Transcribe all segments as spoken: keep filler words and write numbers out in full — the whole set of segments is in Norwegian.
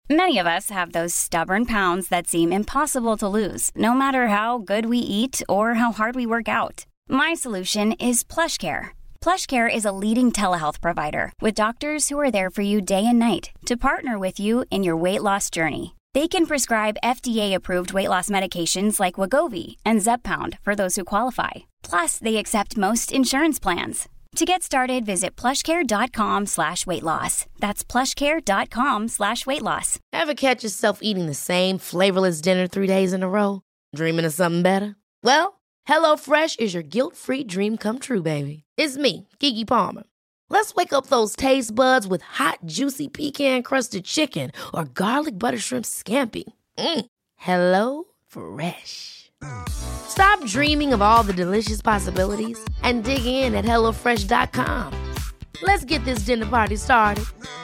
Many of us have those stubborn pounds that seem impossible to lose, no matter how good we eat or how hard we work out. My solution is PlushCare. PlushCare is a leading telehealth provider with doctors who are there for you day and night to partner with you in your weight loss journey. They can prescribe F D A-approved weight loss medications like Wegovy and Zepbound for those who qualify. Plus, they accept most insurance plans. To get started, visit plushcare.com slash weight loss. That's plushcare.com slash weight loss. Ever catch yourself eating the same flavorless dinner three days in a row? Dreaming of something better? Well, HelloFresh is your guilt-free dream come true, baby. It's me, Keke Palmer. Let's wake up those taste buds with hot, juicy pecan-crusted chicken or garlic butter shrimp scampi. Mm. Hello Fresh. Stop dreaming of all the delicious possibilities and dig in at hello fresh dot com. Let's get this dinner party started.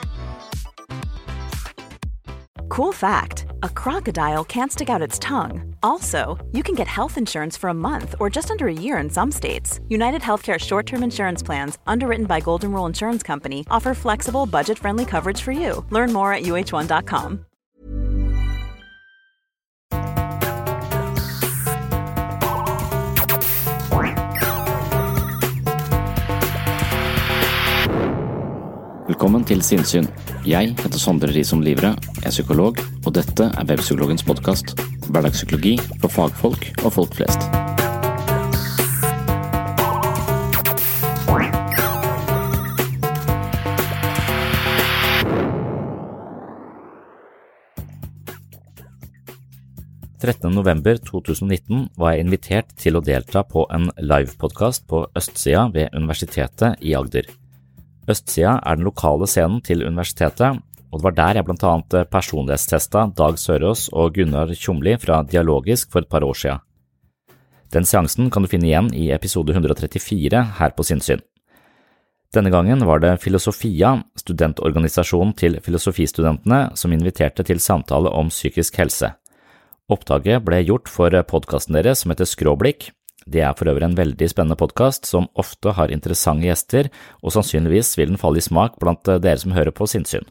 Cool fact, a crocodile can't stick out its tongue. Also, you can get health insurance for a month or just under a year in some states. United Healthcare short-term insurance plans, underwritten by Golden Rule Insurance Company, offer flexible, budget-friendly coverage for you. Learn more at u h one dot com. Velkommen til Sinnsyn. Jeg heter Sondre Risom Livre, er psykolog, og dette er Webpsykologens podcast. Hverdagspsykologi for fagfolk og folk flest. trettende november to tusen og nitten var jeg invitert til å delta på en live-podcast på Østsida ved Universitetet i Agder. Østsida er den lokale scenen til universitetet, og det var der jeg blant annet personlighetstestet Dag Sørås og Gunnar Tjomli fra Dialogisk for et par år siden. Den seansen kan du finne igjen i episode hundre og trettifire her på Sinnsyn. Denne gangen var det Filosofia, studentorganisasjonen til filosofistudentene, som inviterte til samtale om psykisk helse. Opptaket ble gjort for podcasten deres som heter Skråblikk. Det er for øvrig en veldig spennende podcast som ofte har interessante gjester, og sannsynligvis vil den falle i smak blant dere som hører på Sinnsyn.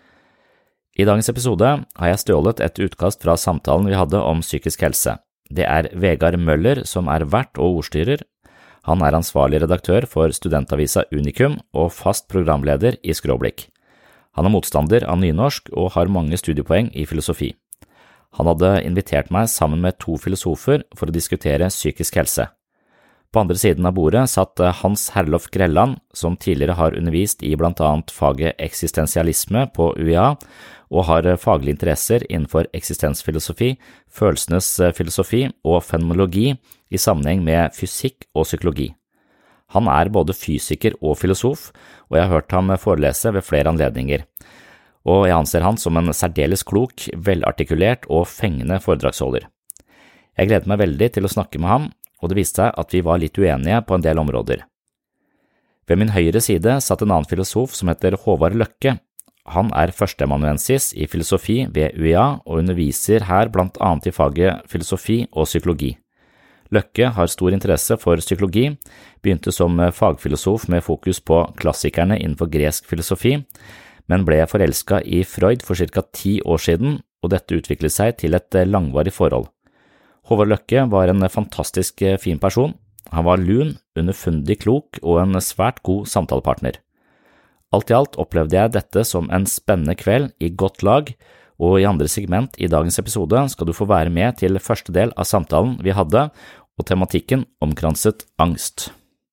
I dagens episode har jeg stjålet et utkast fra samtalen vi hadde om psykisk helse. Det er Vegard Møller som er vert og ordstyrer. Han er ansvarlig redaktør for studentavisa Unikum og fast programleder i Skråblikk. Han er motstander av nynorsk og har mange studiepoeng i filosofi. Han hadde invitert meg sammen med to filosofer for å diskutere psykisk helse. På andre siden av bordet satt Hans Herlof Grelland, som tidligere har undervist i blant annet faget eksistensialisme på U I A, og har faglige interesser innenfor eksistensfilosofi, følelsenes filosofi og fenomenologi i sammenheng med fysikk og psykologi. Han er både fysiker og filosof, og jeg har hørt ham forelese ved flere anledninger. Og jeg anser han som en særdeles klok, velartikulert og fengende foredragsholder. Jeg gleder meg veldig til å snakke med ham, og det viste seg at vi var litt uenige på en del områder. Ved min høyre side satt en annen filosof som heter Håvard Løkke. Han er førsteamanuensis i filosofi ved U I A og underviser her blant annet i faget filosofi og psykologi. Løkke har stor interesse for psykologi, begynte som fagfilosof med fokus på klassikerne innenfor gresk filosofi, men ble forelsket i Freud for cirka ti år siden, og dette utviklet seg til et langvarig forhold. Håvard Løkke var en fantastisk fin person. Han var lun, underfundig klok og en svært god samtalepartner. Alt i alt opplevde jeg dette som en spennende kveld i godt lag, og i andre segment i dagens episode skal du få være med til første del av samtalen vi hadde, og tematikken omkranset angst.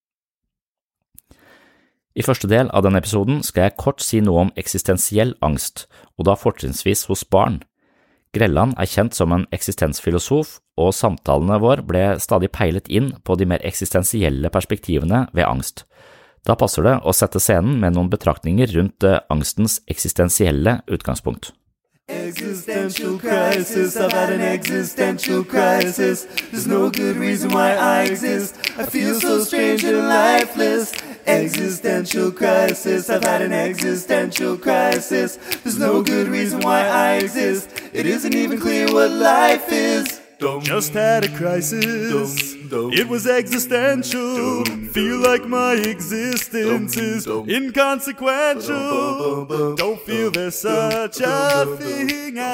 I første del av denne episoden skal jeg kort si noe om eksistensiell angst, og da fortrinnsvis hos barn. Grelland er kjent som en eksistensfilosof, og samtalene våre ble stadig peilet inn på de mer eksistensielle perspektivene ved angst. Da passer det å sette scenen med noen betraktninger rundt angstens eksistensielle utgangspunkt. Existential crisis, I've had an existential crisis. There's no good reason why I exist. I feel so strange and lifeless. Existential crisis, I've had an existential crisis. There's no good reason why I exist. It isn't even clear what life is. Just had a crisis. It was existential. Feel like my existence is inconsequential. Don't feel there's such a thing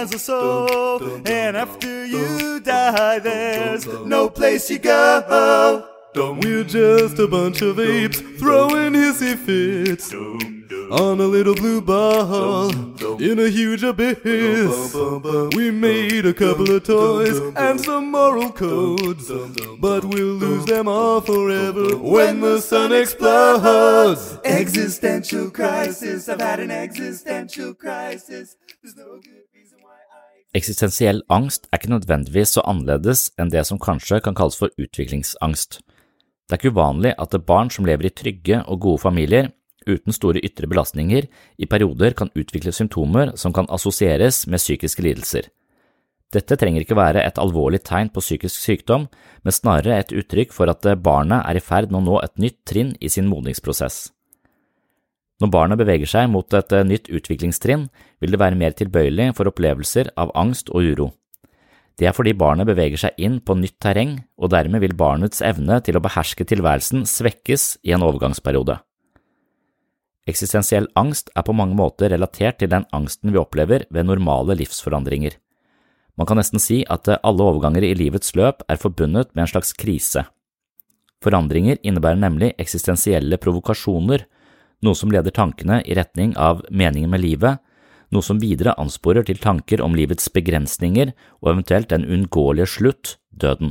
has a soul, and after you die, there's no place you go. We're just a bunch of apes throwing hissy fits on a little blue ball in a huge abyss. We made a couple of toys and some moral codes, but we'll lose them all forever when the sun explodes. Existential crisis, I've had an existential crisis. There's no good reason why I... Eksistensiell angst er ikke nødvendigvis så annerledes enn det som kanskje kan kalles for utviklingsangst. Det er ikke uvanlig at barn som lever i trygge og gode familier, uten store ytre belastninger, i perioder kan utvikle symptomer som kan assosieres med psykiske lidelser. Dette trenger ikke være et alvorlig tegn på psykisk sykdom, men snarere et uttrykk for at barnet er i ferd med å nå et nytt trinn i sin modningsprosess. Når barnet beveger seg mot et nytt utviklingstrinn, vil det være mer tilbøyelig for opplevelser av angst og uro. Det er fordi barnet beveger seg inn på nytt terreng, og dermed vil barnets evne til å beherske tilværelsen svekkes i en overgangsperiode. Eksistensiell angst er på mange måter relatert til den angsten vi opplever ved normale livsforandringer. Man kan nesten si at alle overganger i livets løp er forbundet med en slags krise. Forandringer innebærer nemlig eksistensielle provokasjoner, noe som leder tankene i retning av meningen med livet, noe som videre ansporer til tanker om livets begrensninger og eventuelt en uunngåelige slutt, døden.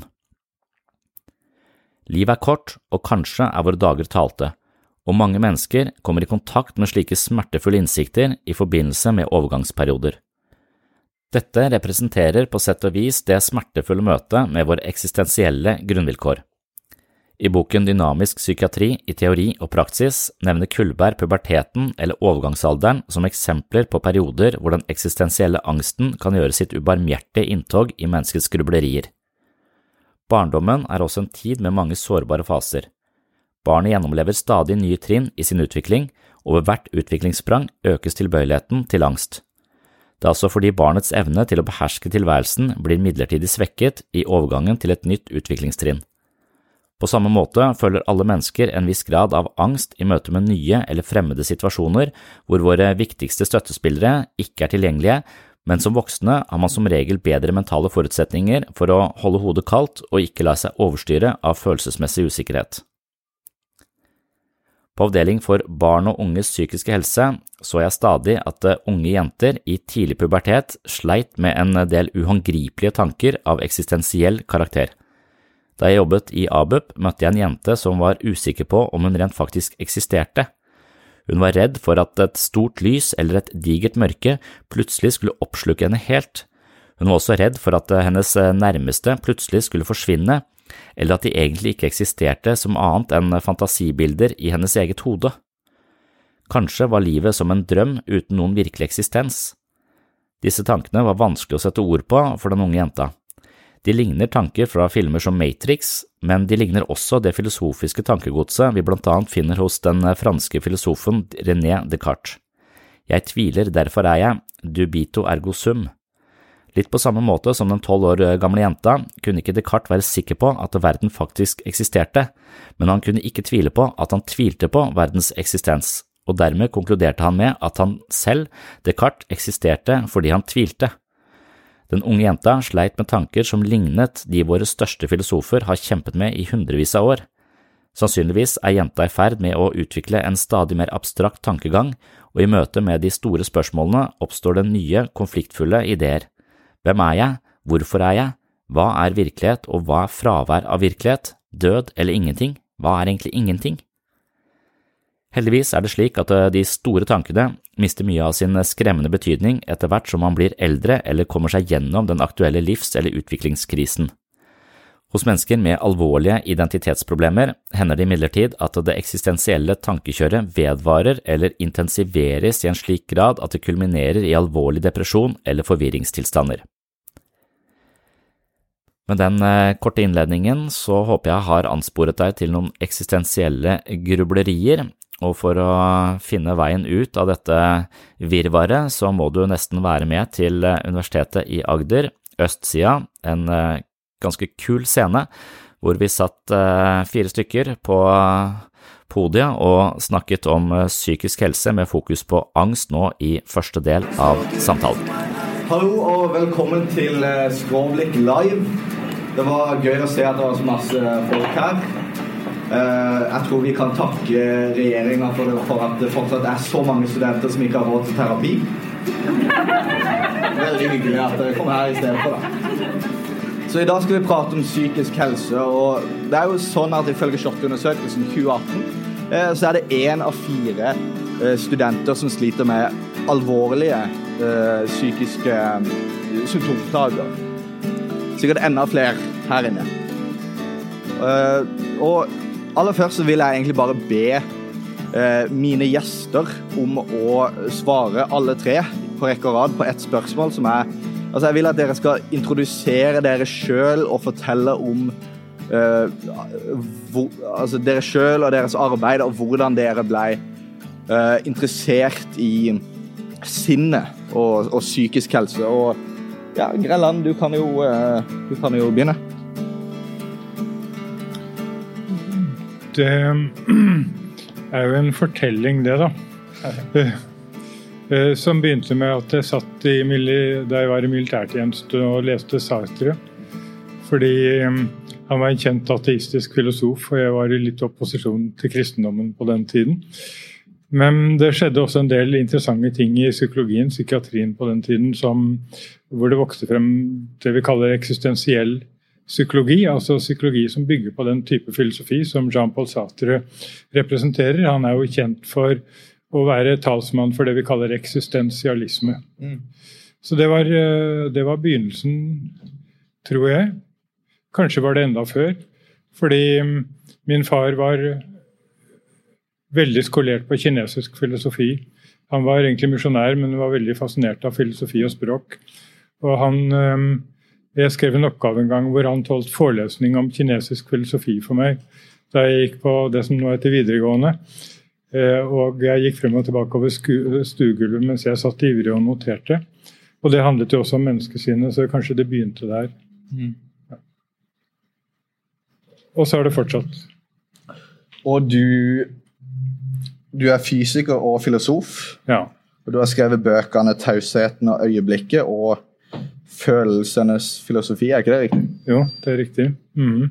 Livet er kort, og kanskje er våre dager talte, og mange mennesker kommer i kontakt med slike smertefulle innsikter i forbindelse med overgangsperioder. Dette representerer på sett og vis det smertefulle møtet med våre eksistensielle grunnvilkår. I boken Dynamisk psykiatri i teori og praksis nevner Kullberg puberteten eller overgangsalderen som eksempler på perioder hvor den eksistensielle angsten kan gjøre sitt ubarmhjertige inntog i menneskets grublerier. Barndommen er også en tid med mange sårbare faser. Barnet gjennomlever stadig nye trinn i sin utvikling, og ved hvert utviklingssprang økes tilbøyeligheten til angst. Det er altså fordi barnets evne til å beherske tilværelsen blir midlertidig svekket i overgangen til et nytt utviklingstrinn. På samme måte føler alle mennesker en viss grad av angst i møte med nye eller fremmede situasjoner hvor våre viktigste støttespillere ikke er tilgjengelige, men som voksne har man som regel bedre mentale forutsetninger for å holde hodet kaldt og ikke la seg overstyre av følelsesmessig usikkerhet. På avdeling for barn og unges psykiske helse så jeg stadig at unge jenter i tidlig pubertet sleit med en del uhåndgripelige tanker av eksistensiell karakter. Da jeg jobbet i A B U P, møtte jeg en jente som var usikker på om hun rent faktisk eksisterte. Hun var redd for at et stort lys eller et digert mørke plutselig skulle oppslukke henne helt. Hun var også redd for at hennes nærmeste plutselig skulle forsvinne, eller at de egentlig ikke eksisterte som annet enn fantasibilder i hennes eget hode. Kanskje var livet som en drøm uten noen virkelig eksistens. Disse tankene var vanskelig å sette ord på for den unge jenta. De ligner tanker fra filmer som Matrix, men de ligner også det filosofiske tankegodset vi blant annet finner hos den franske filosofen René Descartes. Jeg tviler, derfor er jeg, dubito ergo sum. Litt på samme måte som den tolv år gamle jenta kunne ikke Descartes være sikker på at verden faktisk eksisterte, men han kunne ikke tvile på at han tvilte på verdens eksistens, og dermed konkluderte han med at han selv, Descartes, eksisterte fordi han tvilte. Den unge jenta sleit med tanker som lignet de våre største filosofer har kjempet med i hundrevis av år. Sannsynligvis er jenta i ferd med å utvikle en stadig mer abstrakt tankegang, og i møte med de store spørsmålene oppstår det nye, konfliktfulle ideer. Hvem er jeg? Hvorfor er jeg? Hva er virkelighet, og hva er fravær av virkelighet? Død eller ingenting? Hva er egentlig ingenting? Heldigvis er det slik at de store tankene mister mye av sin skremmende betydning etter hvert som man blir eldre eller kommer seg gjennom den aktuelle livs- eller utviklingskrisen. Hos mennesker med alvorlige identitetsproblemer hender det imidlertid at det eksistensielle tankekjøret vedvarer eller intensiveres i en slik grad at det kulminerer i alvorlig depresjon eller forvirringstilstander. Med den korte innledningen så håper jeg har ansporet deg til noen eksistensielle grublerier, og for å finne veien ut av dette virvaret så må du nesten være med til Universitetet i Agder, Østsida, en ganske kul scene hvor vi satt fire stykker på podiet og snakket om psykisk helse med fokus på angst nå i første del av samtalen. Hallo og velkommen til Skråblikk Live. Det var gøy å se at det var så masse folk her. Jeg tror vi kan takke regjeringen for, det, for at det fortsatt er så mange studenter som ikke har råd til terapi. Veldig hyggelig at dere kommer her I stedet for da. Så I dag skal vi prate om psykisk helse, og det er jo sånn at ifølge SHoT-undersøkelsen tjue atten så er det en av fire studenter som sliter med alvorlige uh, psykiske symptomplager. Sikkert enda flere her inne. Uh, og aller først så vil jeg egentlig bare be uh, mine gjester om å svare alle tre på rekke og rad på ett spørsmål som er, altså jeg vil at dere skal introdusere dere selv og fortelle om uh, hvor, altså dere selv og deres arbeid og hvordan dere ble uh, interessert I sinne og, og psykisk helse. Og ja, Grelland, du kan jo, uh, du kan jo begynne. Det er jo en fortelling det da. Som begynte med at jeg satt I, da jeg var I militærtjeneste og leste Sartre. Fordi han var en kjent ateistisk filosof, og jeg var I litt opposisjon til kristendommen på den tiden. Men det skjedde også en del interessante ting I psykologien, psykiatrien på den tiden, som, hvor det vokste frem det vi kaller eksistensiell psykologi, altså psykologi som bygger på den type filosofi som Jean-Paul Sartre representerer. Han er jo kjent for å være talsmann for det vi kaller eksistensialisme. Mm. Så det var, det var begynnelsen, tror jeg. Kanskje var det enda før, fordi min far var veldig skolert på kinesisk filosofi. Han var egentlig misjonær, men var veldig fascinert av filosofi og språk. Og han, jeg skrev en oppgave en gang hvor han holdt forelesning om kinesisk filosofi for meg, da jeg gikk på det som nå heter videregående. Og jeg gikk frem og tilbake over stuegulvet mens jeg satt ivrig og noterte. Og det handlet jo også om menneskesinnet, så kanskje det begynte der. Mm. Ja. Og så har det fortsatt. Og du... Du er fysiker og filosof, ja. Og du har skrevet bøkene Tausheten og øyeblikket og Følelsenes filosofi, er ikke det riktig? Jo, det er riktig. Mm.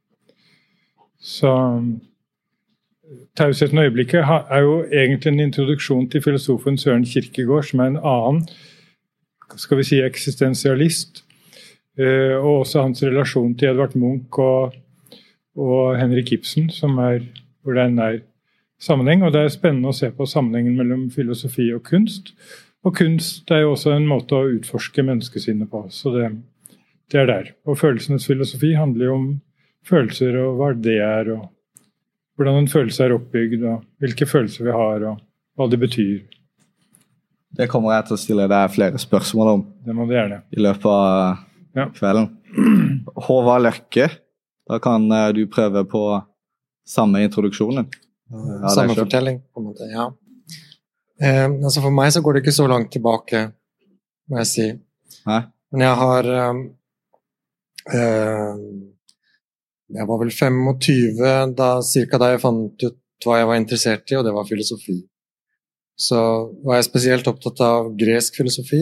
Så Tausheten og øyeblikket er jo egentlig en introduksjon til filosofen Søren Kierkegaard, som er en annen, skal vi si, eksistensialist, og også hans relasjon til Edvard Munch og, og Henrik Ibsen, som er, hvor den er sammenheng, og det er spennende å se på sammenhengen mellom filosofi og kunst. Og kunst er jo også en måte å utforske menneskesinnet på, så det, det er der. Og følelsenes filosofi handler jo om følelser og hva det er, og hvordan en følelse er oppbygd, og hvilke følelser vi har, og hva det betyr. Det kommer jeg til å stille deg flere spørsmål om. Det må det gjerne. I løpet av ja. Kvelden. Håvard Løkke, da kan du prøve på samme introduksjonen. Ja, samme fortelling på en måte, ja. Eh, altså for meg så går det ikke så langt tilbake, må jeg si. Nei. Men jeg har eh, eh, jeg var vel tjuefem da, cirka da jeg fant ut hva jeg var interessert I, og det var filosofi. Så var jeg spesielt opptatt av gresk filosofi,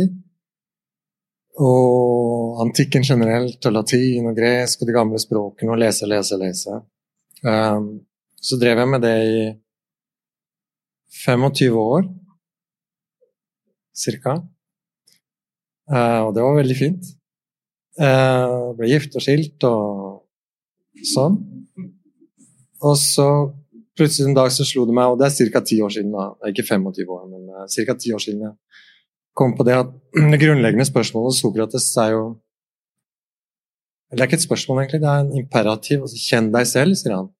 og antikken generelt, og latin og gresk, og de gamle språkene, og lese, lese, lese. Eh, Så drev jeg med det I tjuefem år, cirka. Uh, og det var veldig fint. Uh, ble gift og skilt og sånn. Og så plutselig en dag så slo det meg, og det er cirka ti år siden, da. Det er ikke tjuefem år, men uh, cirka ti år siden jeg kom på det at det grunnleggende spørsmålet hos Sokrates er jo, eller det er ikke et spørsmål egentlig, det er en imperativ, altså kjenn deg selv, sier han.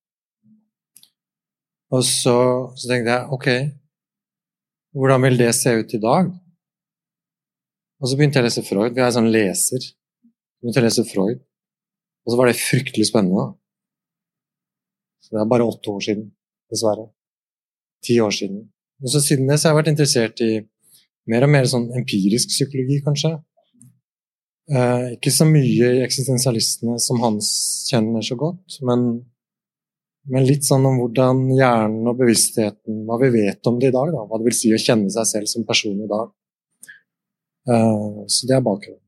Og så, så tenkte jeg, ok, hvordan vil det se ut I dag? Og så begynte jeg å lese Freud, vi er en sånn leser, jeg begynte å lese Freud, og så var det fryktelig spennende. Så det er bare åtte år siden, dessverre. Ti år siden. Og så siden det så har jeg vært interessert I mer og mer sånn empirisk psykologi, kanskje. Eh, ikke så mye I eksistensialistene som Hans kjenner så godt, men Men litt sånn om hvordan hjernen og bevisstheten, hva vi vet om det I dag, da, hva det vil si å kjenne seg selv som person I dag. Uh, så det er bakgrunnen.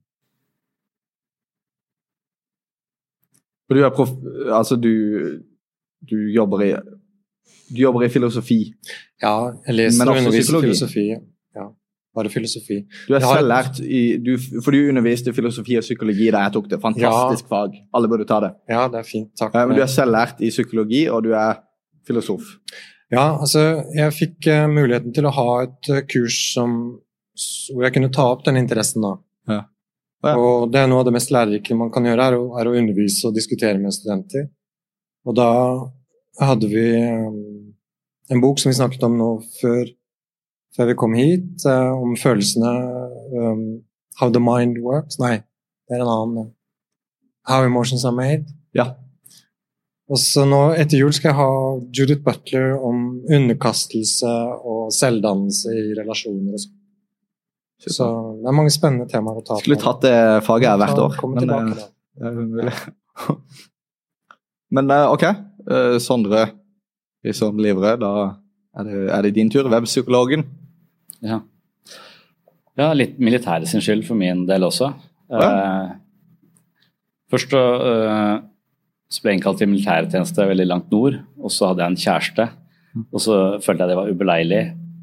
Du er prof... Altså, du, du jobber i... Du jobber i filosofi. Ja, jeg leser og underviser filosofi. Ja, bare filosofi. Du er har... selv lært i... Du, for du underviste filosofi og psykologi da jeg tok det. Fantastisk ja. Fag. Alle burde ta det. Ja, det er fint. Takk. Men du er selv lært i psykologi, og du er filosof. Ja, altså, jeg fikk uh, muligheten til å ha et uh, kurs som, hvor jeg kunne ta opp den interessen da. Ja. Ja. Og det er noe av det mest lærerike man kan gjøre, er å, er å undervise og diskutere med studenter. Og da hadde vi um, en bok som vi snakket om nå før, før vi kom hit, uh, om følelsene, um, How the Mind Works. Nei, det er en annen. How Emotions Are Made. Ja. Og så nå etter jul skal jeg ha Judith Butler om underkastelse og selvdannelse i relasjoner og sånn. Så det er mange spennende temaer å ta på. Skulle tatt det faget her hvert år. Kommer tilbake da. Men ok, Sondre i som livre, da er det, er det din tur, webpsykologen. Ja. Ja, litt militære sin skyld for min del også. Ja. Eh, først så, eh, så ble jeg innkalt til militærtjeneste veldig langt nord, og så hadde jeg en kjæreste, og så følte jeg det var ubeleilig.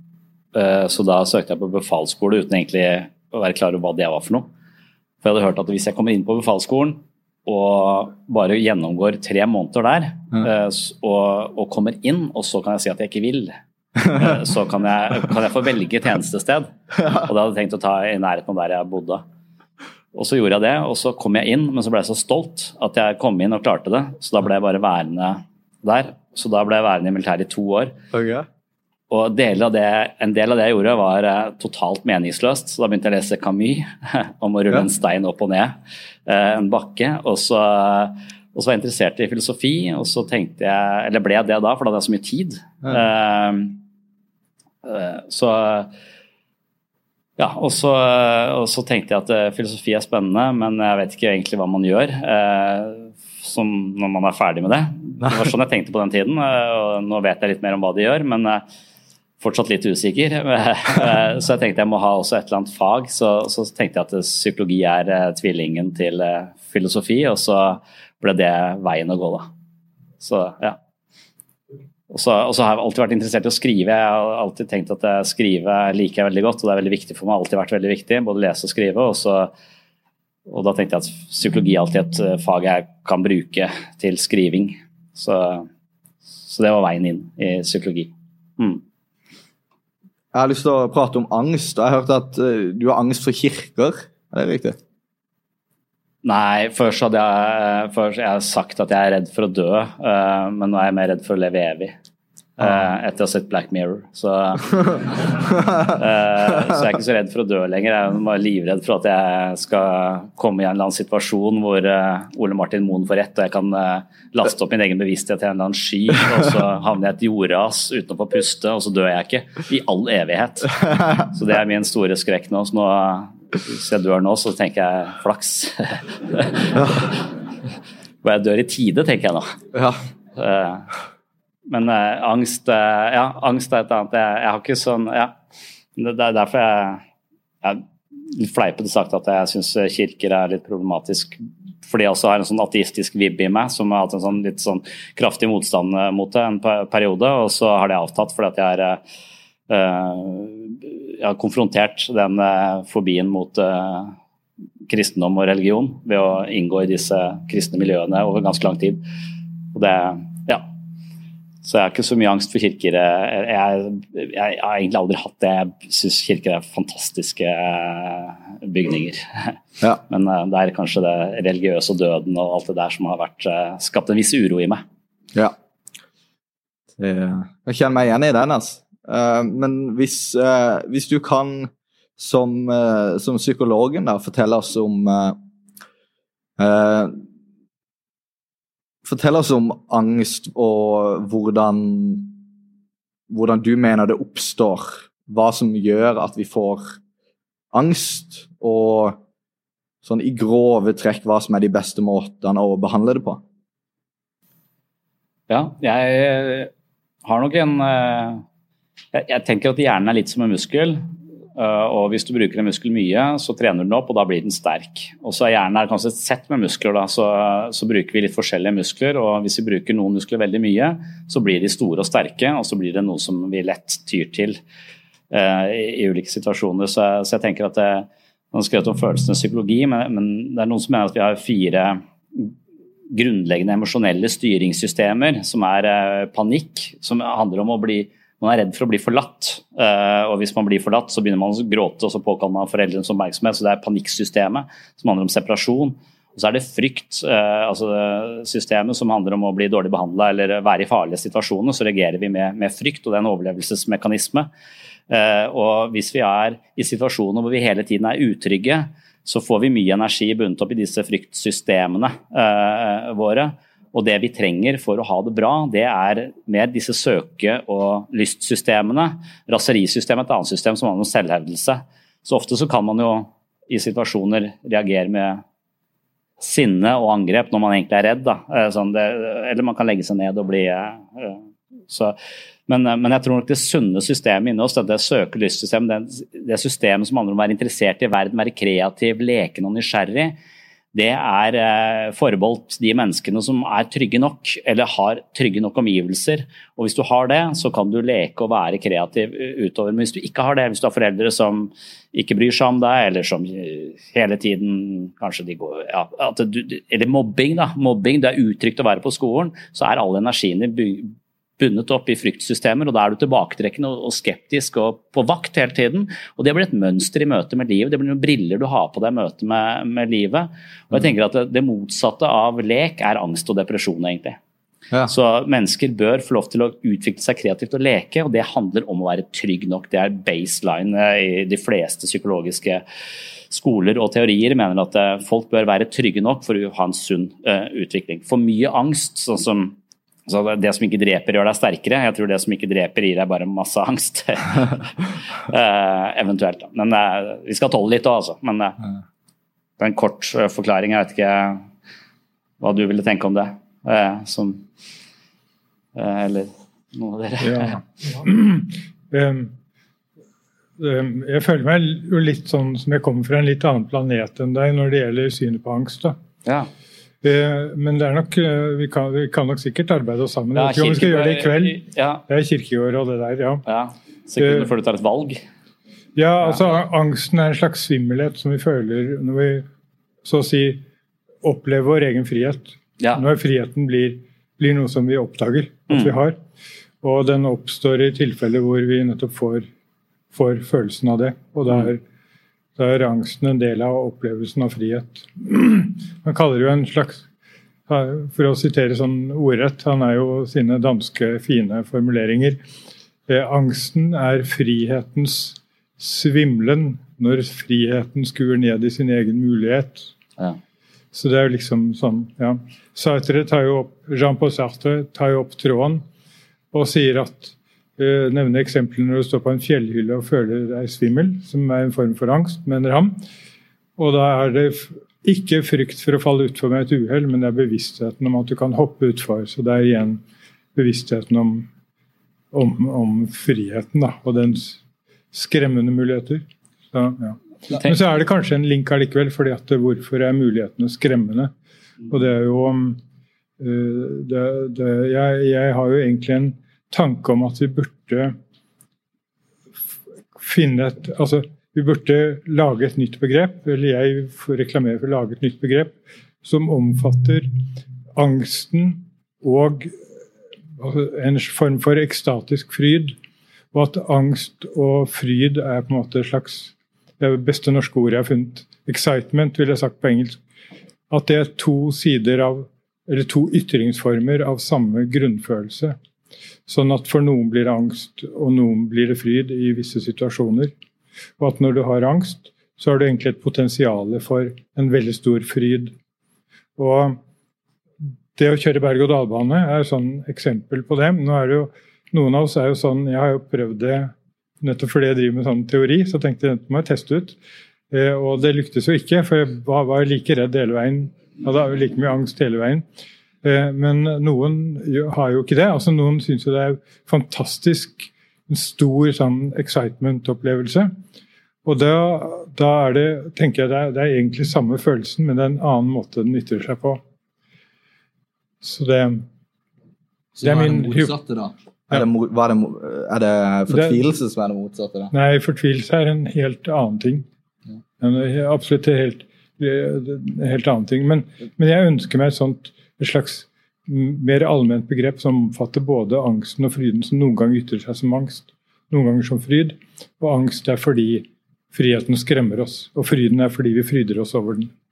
Så da søkte jeg på befalsskole uten egentlig å være klar over hva det var for noe. For jeg hadde hørt at hvis jeg kommer inn på befalsskolen og bare gjennomgår tre måneder der, mm. og, og kommer inn, og så kan jeg si at jeg ikke vil, så kan jeg, kan jeg få velge tjenestested. Og da hadde jeg tenkt å ta i nærheten av der jeg bodde. Og så gjorde jeg det, og så kom jeg inn, men så ble jeg så stolt at jeg kom inn og klarte det, så da ble jeg bare værende der. Så da ble jeg værende i militæret i to år. Okay. Og del av det, en del av det jeg gjorde var uh, totalt meningsløst, så da begynte jeg å lese Camus om å rulle ja. En stein opp og ned, uh, en bakke, og så, og så var jeg interessert i filosofi, og så tenkte jeg, eller ble jeg det da, for da hadde jeg så mye tid. Ja. Uh, uh, så, ja, og så, og så tenkte jeg at uh, filosofi er spennende, men jeg vet ikke egentlig hva man gjør, uh, som når man er ferdig med det. Det var sånn jeg tenkte på den tiden, uh, og nå vet jeg litt mer om hva de gjør, men... Uh, fortsatt litt usikker, så jeg tenkte jeg må ha også et eller annet fag, så, så tenkte jeg at psykologi er uh, tvillingen til uh, filosofi, og så ble det veien å gå da. Så ja. Og så, og så har jeg alltid vært interessert i å skrive, jeg har alltid tenkt at jeg skrive liker jeg veldig godt, og det er veldig viktig for meg, alltid vært veldig viktig, både lese og skrive, og, så, og da tenkte jeg at psykologi er alltid et fag jeg kan bruke til skriving, så, så det var veien inn i psykologi. Mm. Jeg har lyst til å prate om angst, og jeg har hørt at uh, du har angst for kirker. Er det riktig? Nei, først hadde jeg, først jeg har sagt at jeg er redd for å dø, uh, men nå er jeg mer redd for å leve evig. Uh, etter å ha sett Black Mirror. Så, uh, så jeg er ikke så redd for å dø lenger. Jeg er bare livredd for at jeg skal komme i en eller annen situasjon hvor uh, Ole Martin Moen får rett, og jeg kan uh, laste opp min egen bevissthet til en eller annen sky, og så havner jeg et jordras uten å få puste, og så dør jeg ikke i all evighet. Så det er min store skrekk nå. Så nå, hvis jeg dør nå, så tenker jeg flaks. Hvor jeg dør i tide, tenker jeg nå. Ja. Uh, Men uh, angst, uh, ja, angst er et annet. Jeg, jeg har ikke sånn, ja. Det, det er derfor jeg, jeg fleipete sagt at jeg synes kirker er litt problematisk. Fordi jeg også har en sånn ateistisk vibb i meg, som har hatt en sånn litt sånn kraftig motstand mot det en periode, og så har det avtatt fordi at jeg er, uh, jeg har konfrontert den uh, fobien mot uh, kristendom og religion ved å inngå i disse kristne miljøene over ganske lang tid. Og det, ja. Så jeg har ikke så mye angst for kirker. Jeg, jeg, jeg har egentlig aldri hatt det. Jeg synes kirker er fantastiske bygninger. Ja. Men det er kanskje det religiøse og døden og alt det der som har vært, skapt en viss uro i meg. Ja. Jeg kjenner meg igjen i den, altså. Men hvis, hvis du kan som, som psykologen da, fortelle oss om Fortell oss om angst og hvordan, hvordan du mener det oppstår, hva som gjør at vi får angst, og sånn i grove trekk hva som er de beste måtene å behandle det på. Ja, jeg har nok en... Jeg, jeg tenker at hjernen er litt som en muskel, og hvis du bruker en muskel mye, så trener du den opp, og da blir den sterk. Og så er hjernen er kanskje et sett med muskler, da, så, så bruker vi litt forskjellige muskler, og hvis vi bruker noen muskler veldig mye, så blir de store og sterke, og så blir det noe som vi lett tyr til uh, i, i ulike situasjoner. Så, så jeg tenker at det, man har skrevet om følelsenes psykologi, men, men det er noen som mener at vi har fire grunnleggende emosjonelle styringssystemer, som er uh, panikk, som handler om å bli Man er redd for å bli forlatt, og hvis man blir forlatt, så begynner man å gråte, og så påkaller man foreldrenes oppmerksomhet, så det er panikksystemet som handler om separasjon. Og så er det frykt, altså systemet som handler om å bli dårlig behandlet eller være i farlige situasjoner, så reagerer vi med, med frykt, og det er en overlevelsesmekanisme. Og hvis vi er i situasjoner hvor vi hele tiden er utrygge, så får vi mye energi bundet opp i disse fryktsystemene våre. Og det vi trenger for å ha det bra, det er med disse søke- og lystsystemene. Raserisystemet er et annet system som handler om selvhevdelse. Så ofte så kan man jo i situasjoner reagere med sinne og angrep når man egentlig er redd. Da. Sånn det, eller man kan legge seg ned og bli... Så, men, men jeg tror nok det sunne systemet inne hos, det søke- og lystsystemet, det, det systemet som handler om å være interessert i verden, være kreativ, leken og nysgjerrig, det er eh, forbeholdt de menneskene som er trygge nok, eller har trygge nok omgivelser. Og hvis du har det, så kan du leke og være kreativ utover. Men hvis du ikke har det, hvis du har foreldre som ikke bryr seg om deg, eller som hele tiden kanskje de går... Ja, at du, eller mobbing da, mobbing, det er utrygt å være på skolen, så er all energien bundet opp i fryktsystemer, og da er du tilbaketrekkende og skeptisk og på vakt hele tiden, og det blir et mønster i møte med livet, det blir noen briller du har på deg i møte med, med livet, og jeg tenker at det, det motsatte av lek er angst og depresjon egentlig. Ja. Så mennesker bør få lov til å utvikle seg kreativt og leke, og det handler om å være trygg nok, det er baseline i de fleste psykologiske skoler og teorier mener at folk bør være trygge nok for å ha en sunn uh, utvikling. For mye angst, sånn som Så det som ikke dreper gjør deg sterkere. Jeg tror det som ikke dreper gir deg bare masse angst. uh, eventuelt. Men uh, vi skal tåle litt også, altså. Men uh, det er en kort uh, forklaring. Jeg vet ikke hva du ville tenke om det. Uh, som, uh, eller noen av dere. Ja. um, um, jeg føler meg jo litt sånn som jeg kommer fra en litt annen planet enn deg når det gjelder synet på angst. Da. Ja. Men det er nok, vi kan, vi kan nok sikkert arbeide oss sammen. Jeg tror vi skal gjøre det i kveld. Ja. Det er kirkeår og det der, ja. Ja, sekunder før du tar et valg. Ja, altså angsten er en slags svimmelhet som vi føler når vi, så å si, opplever vår egen frihet. Ja. Når friheten blir, blir noe som vi oppdager at mm. vi har. Og den oppstår i tilfeller hvor vi nettopp får, får følelsen av det. Og det er Da er angsten en del av opplevelsen av frihet. Man kaller jo en slags, for å sitere sånn ordrett, han er jo sine danske fine formuleringer, eh, angsten er frihetens svimlen når friheten skuer ned i sin egen mulighet. Ja. Så det er jo liksom sånn, ja. Sartre tar jo opp, Jean-Paul Sartre tar jo opp tråden og sier at nevne eksempler når du står på en fjellhylle og føler deg svimmel, som er en form for angst, mener han. Og da er det ikke frykt for å falle utfor med et uheld, men det er bevisstheten om at du kan hoppe utfor. Så det er igjen bevisstheten om, om, om friheten da, og dens skremmende muligheter. Så, ja. Men så er det kanskje en link allikevel, fordi at det, hvorfor er mulighetene skremmende? Og det er jo det, det, jeg, jeg har jo egentlig en tanke om at vi burde finne et, altså vi burde lage et nytt begrep, eller jeg får reklamere for å lage et nytt begrep, som omfatter angsten og altså, en form for ekstatisk fryd, og at angst og fryd er på en måte et slags, det er det beste norske ordet jeg har funnet, excitement vil jeg sagt på engelsk, at det er to sider av, eller to ytringsformer av samme grunnfølelse. Sånn at for noen blir det angst, og noen blir det fryd i visse situasjoner. Og at når du har angst, så har du egentlig et potensial for en veldig stor fryd. Og det å kjøre berg- og dalbane er et sånn eksempel på det. Nå er det jo, noen av oss er jo sånn, jeg har jo prøvd det, nettopp fordi jeg driver med sånn teori, så tenkte jeg, dette må jeg teste ut. Eh, og det lyktes jo ikke, for jeg var, var like redd hele veien. Jeg hadde like mye angst hele veien. Men noen har jo ikke det. Altså noen synes jo det er fantastisk en stor sånn excitement-opplevelse. Og da, da er det, tenker jeg, det er, det er egentlig samme følelsen, men det er en annen måte den ytrer seg på. Så det, Så det er min motsatte da? Er det, hva er, det, er det fortvilelse som er det motsatte da? Nei, fortvilelse er en helt annen ting. En, absolutt en helt, en helt annen ting. Men, men jeg ønsker meg et sånt, et slags mer allment begrep som omfatter både angsten og fryden, som noen ganger ytrer seg som angst, noen ganger som fryd. Og angst er fordi friheten skremmer oss, og fryden er fordi vi fryder oss over den.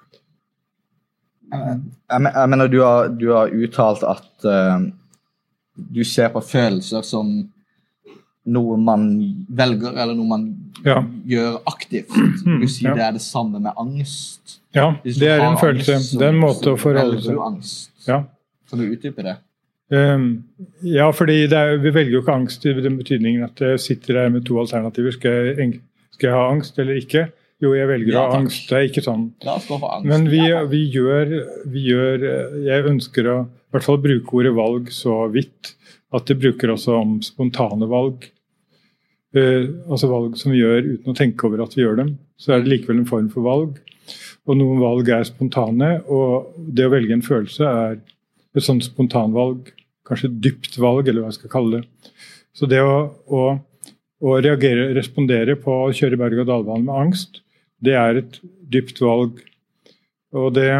Jeg mener, du har, du har uttalt at uh, du ser på følelser som noe man velger, eller noe man ja. gjør aktivt. Du sier ja. det er det samme med angst. Ja, det er en følelse. Angst, det er en måte å forholde seg. Velger du angst? Ja. Kan du utdype det? Um, ja, fordi det er, vi velger jo ikke angst i den betydningen at jeg sitter der med to alternativer. Skal jeg, skal jeg ha angst eller ikke? Jo, jeg velger ja, å ha angst. Det er ikke sånn. La oss gå for angst. Men vi, vi, gjør, vi gjør, jeg ønsker å i hvert fall bruke ordet valg så vidt, at det bruker også om spontane valg. Uh, altså valg som vi gjør uten å tenke over at vi gjør dem. Så er det likevel en form for valg. Og noen valg er spontane, og det å velge en følelse er et sånt spontanvalg, kanskje et dypt valg, eller hva jeg skal kalle det. Så det å, å, å reagere, respondere på å kjøre berg- og dalbane med angst, det er et dypt valg. Og det,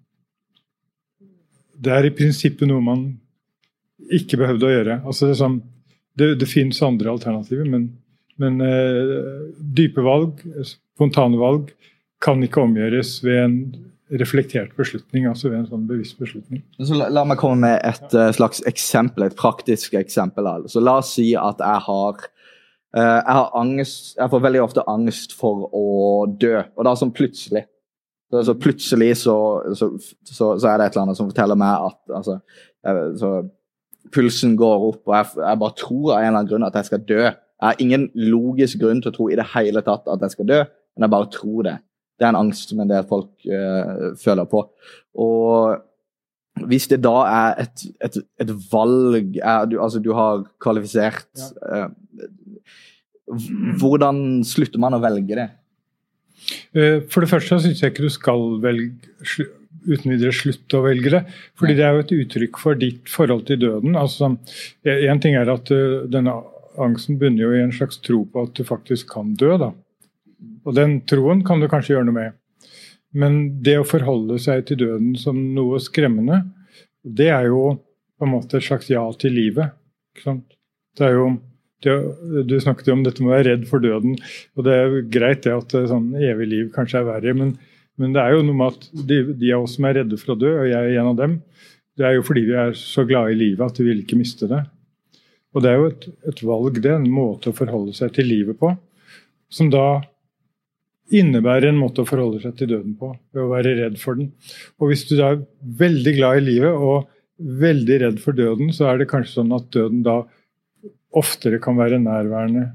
det er i prinsippet noe man ikke behøvde å gjøre. Altså det, er sånn, det, det finnes andre alternativer, men, men eh, dype valg, spontane valg, kan ikke omgjøres ved en reflektert beslutning, altså ved en sånn bevisst beslutning. Så la, la meg komme med et uh, slags eksempel, et praktisk eksempel. Så la oss si at jeg har, uh, jeg har angst, jeg får veldig ofte angst for å dø, og da sånn plutselig. Så, så plutselig så, så, så, så er det et eller annet som forteller meg at altså, jeg, så, pulsen går opp, og jeg, jeg bare tror av en eller annen grunn at jeg skal dø. Jeg har ingen logisk grunn til å tro i det hele tatt at jeg skal dø, men jeg bare tror det. Det er en angst som en del folk uh, føler på. Og hvis det da er et, et, et valg, er, du, altså du har kvalifisert, ja. uh, hvordan slutter man å velge det? Uh, for det første synes jeg ikke du skal velge, uten videre slutte å velge det, fordi det er jo et uttrykk for ditt forhold til døden. Altså, en ting er at uh, denne angsten bunner jo i en slags tro på at du faktisk kan dø da. Og den troen kan du kanskje gjøre noe med. Men det å forholde seg til døden som noe skremmende, det er jo på en måte et slags ja til livet. Ikke sant? Det er jo, det, du snakket jo om dette med å være redd for døden, og det er greit det at sånn evig liv kanskje er verre, men, men det er jo noe med at de, de av oss som er redde for å dø, og jeg er en av dem, det er jo fordi vi er så glade i livet at vi vil ikke miste det. Og det er jo et, et valg, det er en måte å forholde seg til livet på, som da innebærer en måte å forholde seg til døden på, ved å være redd for den. Og hvis du da er veldig glad i livet og veldig redd for døden, så er det kanskje sånn at døden da oftere kan være nærværende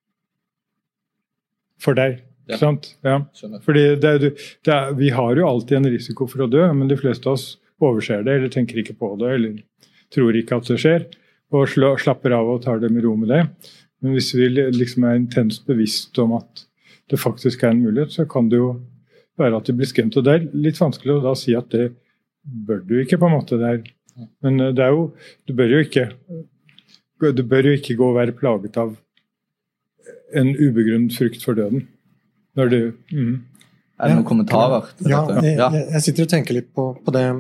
for deg. Ja. Ikke sant? Ja. Fordi det er, det er, vi har jo alltid en risiko for å dø, men de fleste av oss overser det, eller tenker ikke på det, eller tror ikke at det skjer, og slapper av og tar det med ro med det. Men hvis vi liksom er intenst bevisst om at det faktisk er en mulighet, så kan det jo være at du blir skremt. Og det er litt vanskelig å da si at det bør du ikke på en måte der. Men det er jo, du bør jo ikke, du bør jo ikke gå og være plaget av en ubegrunnet frykt for døden. Når du, mm. Er det noen kommentarer? Ja, jeg, jeg, jeg sitter og tenker litt på, på det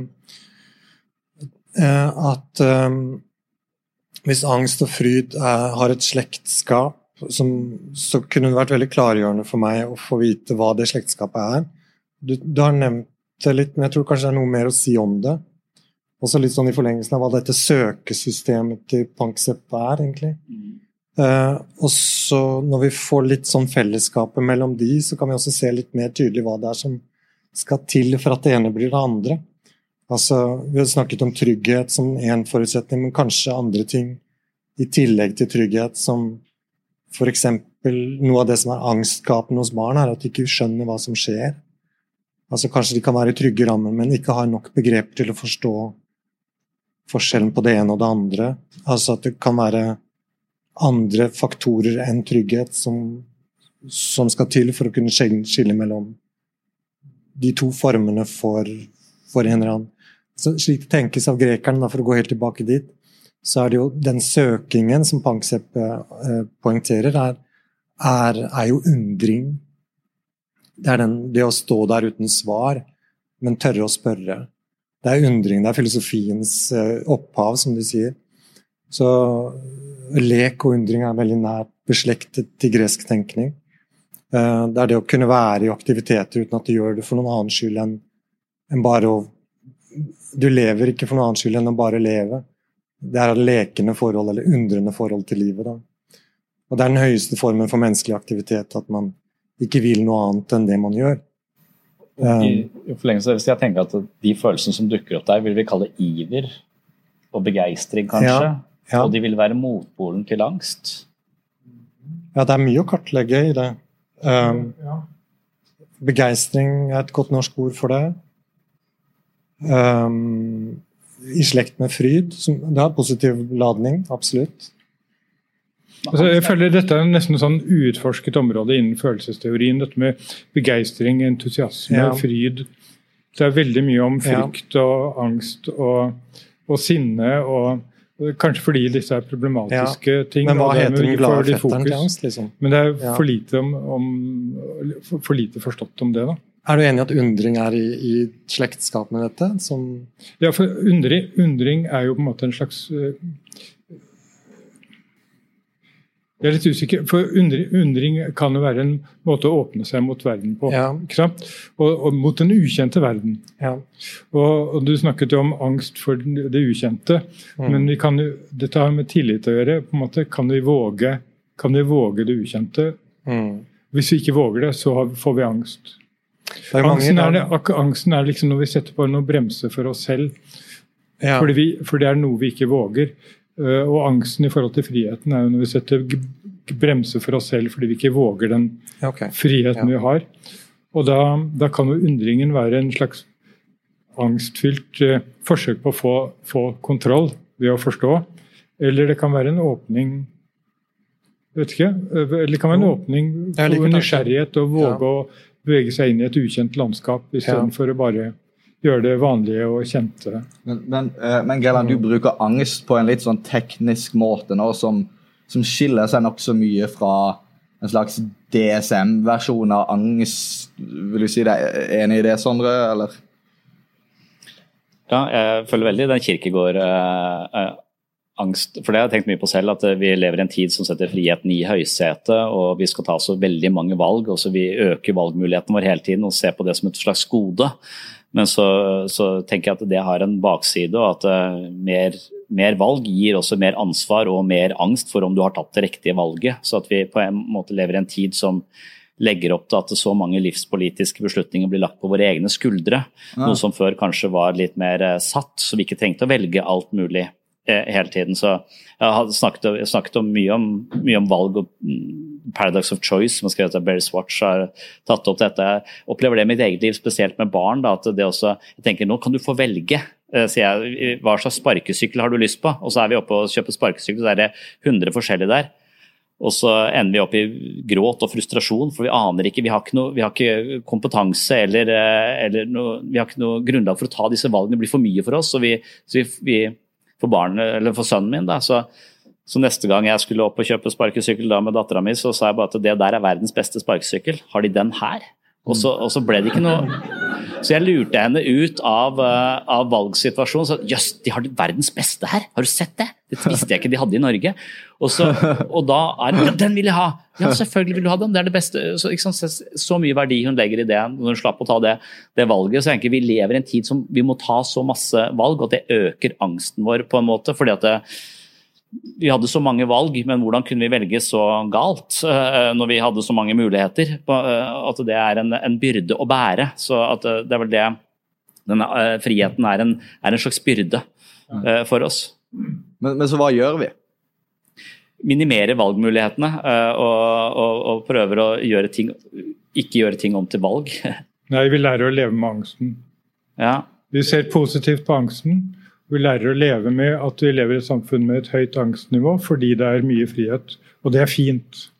at um, hvis angst og fryd er, har et slektskap, Som, så kunne det vært veldig klargjørende for meg å få vite hva det slektskapet er. Du, du har nevnt det litt, men jeg tror kanskje det er noe mer å si om det. Også litt sånn i forlengelsen av hva dette søkesystemet til Panksepp er, egentlig. Mm. Uh, og så når vi får litt sånn fellesskapet mellom de, så kan vi også se litt mer tydelig hva det er som skal til for at det ene blir det andre. Altså, vi har snakket om trygghet som en forutsetning, men kanskje andre ting i tillegg til trygghet som for eksempel, noe av det som er angstskapende hos barn er at de ikke skjønner hva som skjer. Altså kanskje de kan være i trygge rammer, men ikke har nok begrep til å forstå forskjellen på det ene og det andre. Altså at det kan være andre faktorer enn trygghet som, som skal til for å kunne skille, skille mellom de to formene for, for en eller annen. Så slik det tenkes av grekerne, da, for å gå helt tilbake dit, så er det jo den søkingen som Panksepp eh, poengterer, er, er, er jo undring. Det er den, det å stå der uten svar, men tørre å spørre. Det er undring, det er filosofiens eh, opphav, som de sier. Så lek og undring er veldig nært beslektet til gresk tenkning. Eh, det er det å kunne være i aktiviteter uten at du gjør det for noen annen skyld enn, enn bare å Du lever ikke for noen annen skyld enn å bare leve. Det er lekende forhold, eller undrende forhold til livet. Da. Og det er den høyeste formen for menneskelig aktivitet, at man ikke vil noe annet enn det man gjør. I, i forlengelse, hvis jeg tenker at de følelsene som dukker opp der, vil vi kalle iver og begeistring, kanskje. Ja, ja. Og de vil være motpolen til angst. Ja, det er mye å kartlegge i det. Um, begeistring er et godt norsk ord for det. Um, i slekt med fryd, som, det har positiv ladning, absolutt. Altså, jeg føler dette er nesten sånn uutforsket område innen følelsesteorien, dette med begeistring, entusiasme, ja. fryd. Det er veldig mye om frykt ja. og angst og, og sinne, og kanskje fordi disse er problematiske ja. ting. Men hva heter den glade fetteren til angst, liksom? Men det er ja. for lite, om, om, for, for lite forstått om det, da. Er du enig i at undring er i, i slektskap med dette? Som ja, for undring, undring er jo på en måte en slags uh, jeg er litt usikker, for undring, undring kan jo være en måte å åpne seg mot verden på, ja. ikke sant? Og, og mot den ukjente verden. Ja. Og, og du snakket jo om angst for det ukjente, mm. men vi kan jo, dette har med tillit å gjøre, på en måte kan vi våge, kan vi våge det ukjente. Mm. Hvis vi ikke våger det, så har, får vi angst. Er angsten, er det, angsten er liksom når vi setter på noen bremser for oss selv, ja. fordi vi, for det er noe vi ikke våger. Uh, og angsten i forhold til friheten er jo når vi setter bremser for oss selv fordi vi ikke våger den okay. friheten ja. vi har. Og da, da kan jo undringen være en slags angstfylt uh, forsøk på å få, få kontroll ved å forstå. Eller det kan være en åpning, vet ikke, eller det kan være en åpning for nysgjerrighet og våge ja. å bevege seg inn i et ukjent landskap, i stedet ja. for å bare gjøre det vanlige og kjente. Men, men, men Gelland, du bruker angst på en litt sånn teknisk måte nå, som, som skiller seg nok så mye fra en slags D S M-versjon av angst. Vil du si deg enig i det, Sondre, eller? Ja, jeg føler veldig den Kierkegaard uh, uh, angst, for det har jeg tenkt mye på selv, at vi lever i en tid som setter friheten i høysete, og vi skal ta så veldig mange valg, og så vi øker valgmuligheten vår hele tiden og ser på det som et slags gode. Men så, så tenker jeg at det har en bakside, og at uh, mer, mer valg gir også mer ansvar og mer angst for om du har tatt det riktige valget, så at vi på en måte lever i en tid som legger opp til at så mange livspolitiske beslutninger blir lagt på våre egne skuldre, ja. noe som før kanskje var litt mer uh, satt, så vi ikke trengte å velge alt mulig hele tiden. Så jeg har snakket, jeg har snakket om mye, om mye om valg og Paradox of Choice, som har skrevet av Barry Swatch, har tatt opp dette. Jeg opplever det i mitt eget liv, spesielt med barn, da, at det også, jeg tenker, nå kan du få velge, sier jeg, hva slags sparkesykkel har du lyst på? Og så er vi oppe og kjøper sparkesykkel, så er det hundre forskjellige der. Og så ender vi opp i gråt og frustrasjon, for vi aner ikke, vi har ikke, noe, vi har ikke kompetanse eller, eller noe, vi har ikke noe grunnlag for å ta disse valgene, det blir for mye for oss, så vi, så vi, vi for barnet, eller for sønnen min da, så, så neste gang jeg skulle opp og kjøpe sparkesykkel da med datteren min, så sa jeg bare at det der er verdens beste sparkesykkel, har de den her? Og så, og så ble det ikke noe, så jeg lurte henne ut av, uh, av valgsituasjonen, så jøss, de har verdens beste her, har du sett det? Det visste jeg ikke de hadde i Norge. Og, så, og da er det, ja, den vil jeg ha, ja selvfølgelig vil du ha den, det er det beste, så, ikke sant, så, så mye verdi hun legger i det, når hun slapp å ta det, det valget, så egentlig vi lever i en tid som vi må ta så masse valg, og det øker angsten vår på en måte, fordi at det, vi hadde så mange valg, men hvordan kunne vi velge så galt uh, når vi hadde så mange muligheter, uh, at det er en, en byrde å bære, så at uh, det er vel det, denne uh, friheten er en, er en slags byrde uh, for oss. Men, men så hva gjør vi? Minimere valgmulighetene uh, og, og, og prøver å gjøre ting, ikke gjøre ting om til valg. Nei, vi lærer å leve med angsten. Ja. Vi ser positivt på angsten. Vi lærer å leve med at vi lever i et samfunn med et høyt angstnivå, fordi det er mye frihet, og det er fint.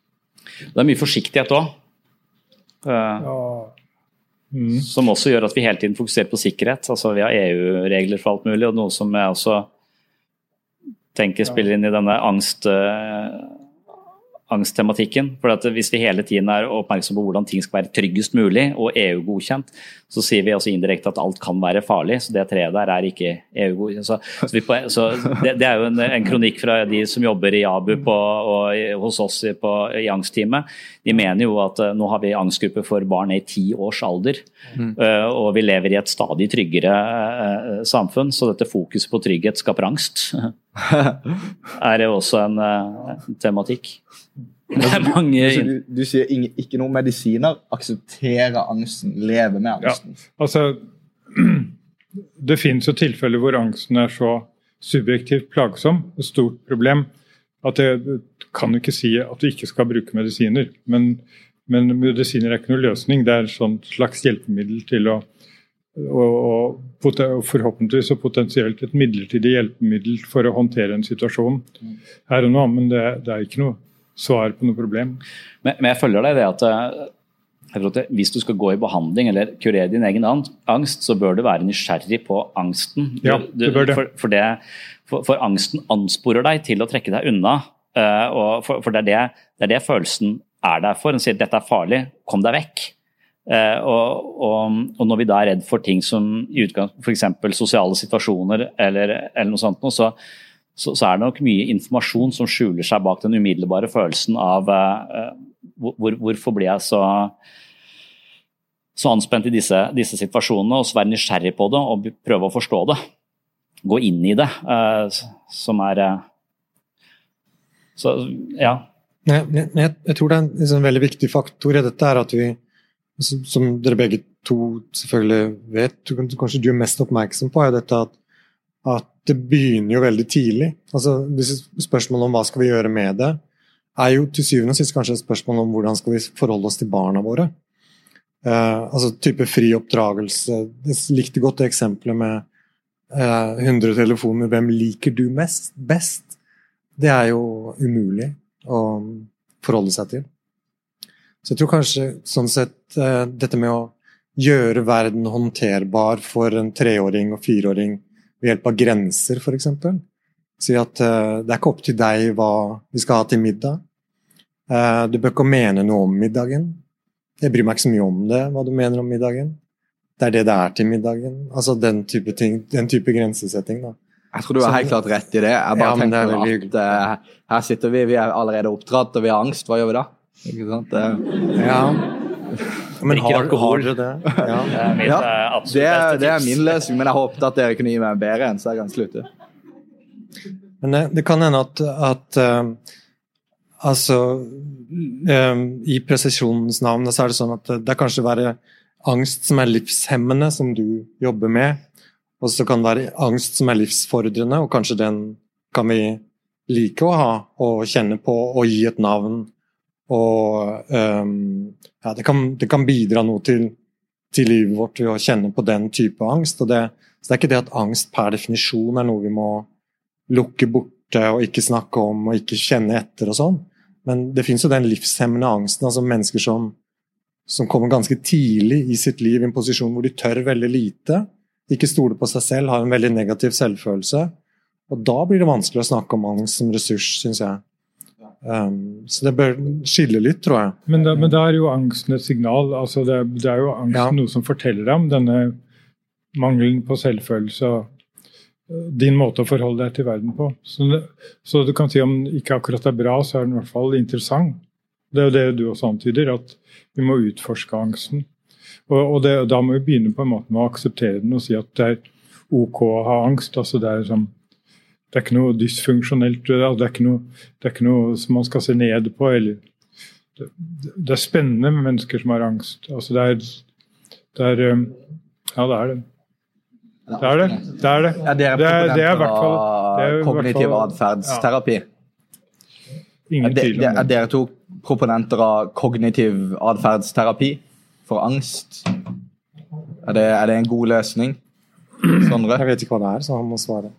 Det er mye forsiktighet også. Uh, Ja. Mm. Som også gjør at vi hele tiden fokuserer på sikkerhet. Altså vi har E U-regler for alt mulig, og noe som jeg også tenker spiller inn i denne angst, uh, angsttematikken. For at hvis vi hele tiden er oppmerksom på hvordan ting skal være tryggest mulig og E U-godkjent, så sier vi også indirekte at alt kan være farlig, så det treet der er ikke E U-godkjent. Så, så, vi på, så det, det er jo en, en kronikk fra de som jobber i ABU på, og hos oss på, i angstteamet. De mener jo at uh, nå har vi angstgrupper for barn i ti års alder, mm. uh, og vi lever i et stadig tryggere uh, samfunn, så dette fokuset på trygghet skaper angst. Er det også en uh, tematikk? Det er mange... Altså, du, du sier ing, ikke noe medisiner, akseptere angsten, leve med angsten. Ja, altså, det finnes jo tilfeller hvor angsten er så subjektivt plagsom, et stort problem, at jeg kan ikke si at du ikke skal bruke medisiner, men, men medisiner er ikke noe løsning, det er et slags hjelpemiddel til å, og, og, og forhåpentligvis og potensielt et midlertidig hjelpemiddel for å håndtere en situasjon her og nå, men det, det er ikke noe svar på noe problem. Men, men jeg følger deg i det at jeg tror at hvis du skal gå i behandling eller kurere din egen angst, så bør du være nysgjerrig på angsten. Du, ja, det bør det. For, for, det for, for angsten ansporer deg til å trekke deg unna, uh, og for, for det, er det, det er det følelsen er der for. Den sier dette er farlig, kom deg vekk. Uh, og, og, og når vi da er redd for ting som i utgang, for eksempel sosiale situasjoner eller, eller noe sånt, så, så, så er det nok mye informasjon som skjuler seg bak den umiddelbare følelsen av uh, hvor, hvorfor blir jeg så, så anspent i disse, disse situasjonene, og så være nysgjerrig på det og prøve å forstå det. Gå inn i det, uh, som er uh, så, ja. Jeg, jeg, jeg tror det er en, en veldig viktig faktor i dette er at vi som dere begge to selvfølgelig vet, kanskje du er mest oppmerksom på, er dette at, at det begynner jo veldig tidlig. Altså, spørsmålet om hva skal vi gjøre med det, er jo til syvende og sist kanskje et spørsmål om hvordan skal vi forholde oss til barna våre. Uh, altså type fri oppdragelse. Jeg likte godt det eksempelet med uh, hundre telefoner, hvem liker du mest, best? Det er jo umulig å forholde seg til. Så jeg tror kanskje sånn sett uh, dette med å gjøre verden håndterbar for en treåring og fireåring ved hjelp av grenser, for eksempel. Si at uh, det er ikke opp til deg hva vi skal ha til middag. Uh, du bør ikke mene noe om middagen. Jeg bryr meg ikke så mye om det, hva du mener om middagen. Det er det det er til middagen. Altså den type ting, den type grensesetting da. Jeg tror du har helt klart rett i det. Jeg bare ja, tenker det at uh, her sitter vi, vi er allerede oppdratt og vi har angst, hva gjør vi da? Ikke sant? Det... Ja. Men har, har dere det? Ja. Ja, det, er, det er min løsning, men jeg håpet at dere kunne gi meg bedre enn så jeg kan slutte. Men det, det kan hende at, at uh, altså um, i presisjonens navn så er det sånn at det er kanskje være angst som er livshemmende som du jobber med, og så kan det være angst som er livsfordrende, og kanskje den kan vi like å ha og kjenne på og gi et navn. Og um, ja, det, kan, det kan bidra noe til, til livet vårt ved å kjenne på den type angst. Og det, så det er ikke det at angst per definisjon er noe vi må lukke borte og ikke snakke om og ikke kjenne etter og sånn. Men det finnes jo den livshemmende angsten, altså mennesker som, som kommer ganske tidlig i sitt liv i en posisjon hvor de tør veldig lite, ikke stoler på seg selv, har en veldig negativ selvfølelse. Og da blir det vanskelig å snakke om angst som ressurs, synes jeg. Um, så det bør skille litt, tror jeg. Men da, men da er jo angsten et signal, altså det, det er jo angsten ja. Noe som forteller deg om denne mangelen på selvfølelse og din måte å forholde deg til verden på. Så, det, så du kan si om det ikke akkurat er bra, så er det i hvert fall interessant. Det er jo det du også antyder, at vi må utforske angsten. Og, og det, da må vi begynne på en måte med å akseptere den og si at det er ok å ha angst, altså det er sånn. Det er ikke noe dysfunksjonelt, det er ikke noe, det er ikke noe som man skal se ned på, eller det, det er spennende med mennesker som har angst. Altså det er, det er ja, det er det. Det er det. Det er det. Ja, det er, det er, det er i hvert fall det er kognitiv adferdsterapi. Ja. Ingen er, tvil om det. Er dere to proponenter av kognitiv adferdsterapi for angst? Er det, er det en god løsning? Sondre? Jeg vet ikke hva det er, så han må svare.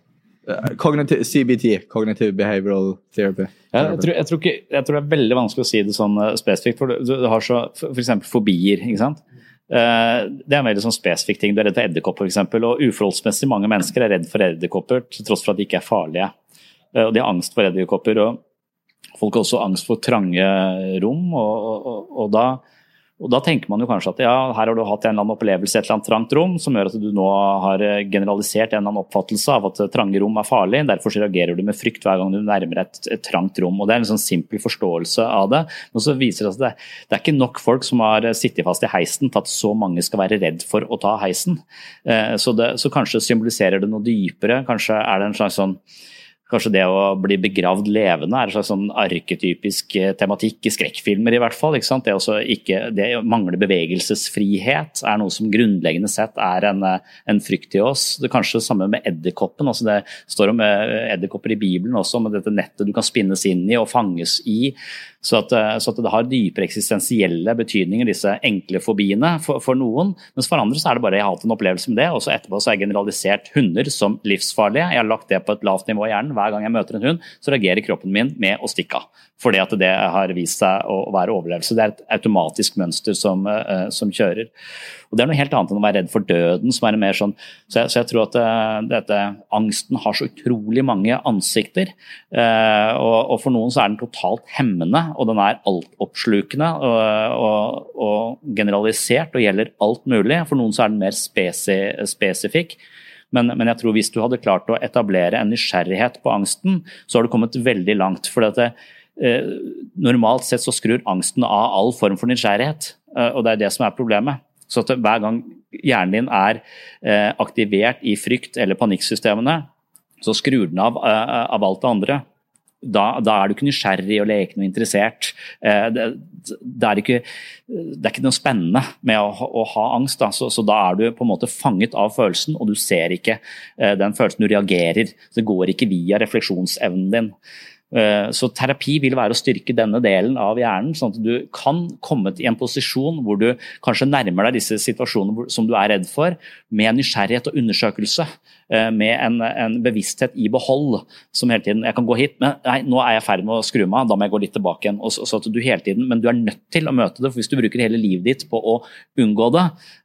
Cognitive, C B T, Cognitive Behavioral Therapy. Ja, jeg, tror, jeg, tror ikke, jeg tror det er veldig vanskelig å si det sånn uh, spesifikt, for du, du har så, for, for eksempel fobier, ikke sant? Uh, det er en veldig sånn spesifik ting. Du er redd for edderkopper for eksempel, og uforholdsmessig mange mennesker er redd for edderkopper til tross for at de ikke er farlige. Uh, og de har angst for edderkopper, og folk har også angst for trange rom, og, og, og, og da Og da tenker man jo kanskje at ja, her har du hatt en eller annen opplevelse i et eller annet trangt rom, som gjør at du nå har generalisert en eller annen oppfattelse av at trange rom er farlig, derfor så reagerer du med frykt hver gang du nærmer et, et trangt rom. Og det er en sånn simpel forståelse av det. Men så viser det at det, det er ikke nok folk som har sittet fast i heisen til at så mange skal være redd for å ta heisen. Så, det, så kanskje symboliserer det noe dypere, kanskje er det en slags sånn Kanskje det å bli begravd levende er en slags sånn arketypisk tematikk i skrekkfilmer i hvert fall. Ikke sant? Det, også ikke, det å mangle bevegelsesfrihet er noe som grunnleggende sett er en, en frykt i oss. Det er kanskje det samme med edderkoppen. Altså det står om edderkopper i Bibelen også, med dette nettet du kan spinnes inn i og fanges i. Så at, så at det har dypere eksistensielle betydninger, disse enkle fobiene for, for noen. Mens for andre så er det bare jeg har hatt en opplevelse med det, og så etterpå så har jeg generalisert hunder som livsfarlige. Jeg har lagt det på et lavt nivå i hjernen. Hver gang jeg møter en hund, så reagerer kroppen min med å stikke av. Fordi at det har vist seg å være overlevelse. Det er et automatisk mønster som, uh, som kjører. Og det er noe helt annet enn å være redd for døden, som er mer sånn, så jeg, så jeg tror at uh, dette, angsten har så utrolig mange ansikter, uh, og, og for noen så er den totalt hemmende, og den er altoppslukende og, og, og generalisert og gjelder alt mulig. For noen så er den mer spesi, spesifikk. Men, men jeg tror hvis du hadde klart å etablere en nysgjerrighet på angsten, så har du kommet veldig langt. For at det, eh, normalt sett så skrur angsten av all form for nysgjerrighet, eh, og det er det som er problemet. Så at hver gang hjernen din er eh, aktivert i frykt eller panikksystemene, så skrur den av, eh, av alt det andre. Da, da er du ikke nysgjerrig og leken og interessert. Eh, det, det, er ikke, det er ikke noe spennende med å, å ha angst. Da. Så, så da er du på en måte fanget av følelsen, og du ser ikke eh, den følelsen, du reagerer. Det går ikke via refleksjonsevnen din. Eh, så terapi vil være å styrke denne delen av hjernen, sånn at du kan komme i en posisjon hvor du kanskje nærmer deg disse situasjonene som du er redd for, med nysgjerrighet og undersøkelse. Med en, en bevissthet i behold, som hele tiden, jeg kan gå hit, men nei, nå er jeg ferdig med å skru meg, da må jeg gå litt tilbake igjen, og så, så at du hele tiden, men du er nødt til å møte det, for hvis du bruker hele livet ditt på å unngå det,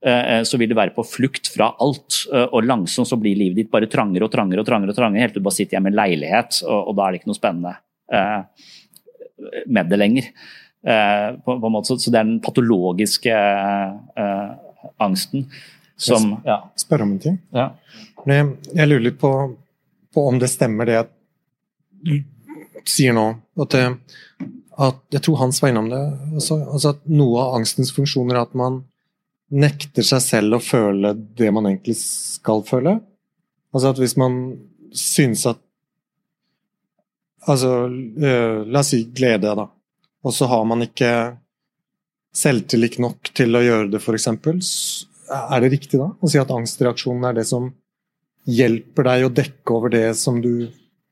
så vil du være på flukt fra alt, og langsomt så blir livet ditt bare trangere og trangere og trangere og trangere, helt til du bare sitter hjemme i en leilighet, og, og da er det ikke noe spennende med det lenger. På, på en måte, så, så det er den patologiske angsten som, ja. Spør om en ting. Ja. Jeg lurer litt på, på om det stemmer det jeg sier nå, at, det, at jeg tror Hans var innom det, altså, altså at noe av angstens funksjoner er at man nekter seg selv å føle det man egentlig skal føle. Altså at hvis man synes at, altså, øh, la oss si glede da, og så har man ikke selvtillit nok til å gjøre det for eksempel, er det riktig da å si at angstreaksjonen er det som hjelper deg å dekke over det som du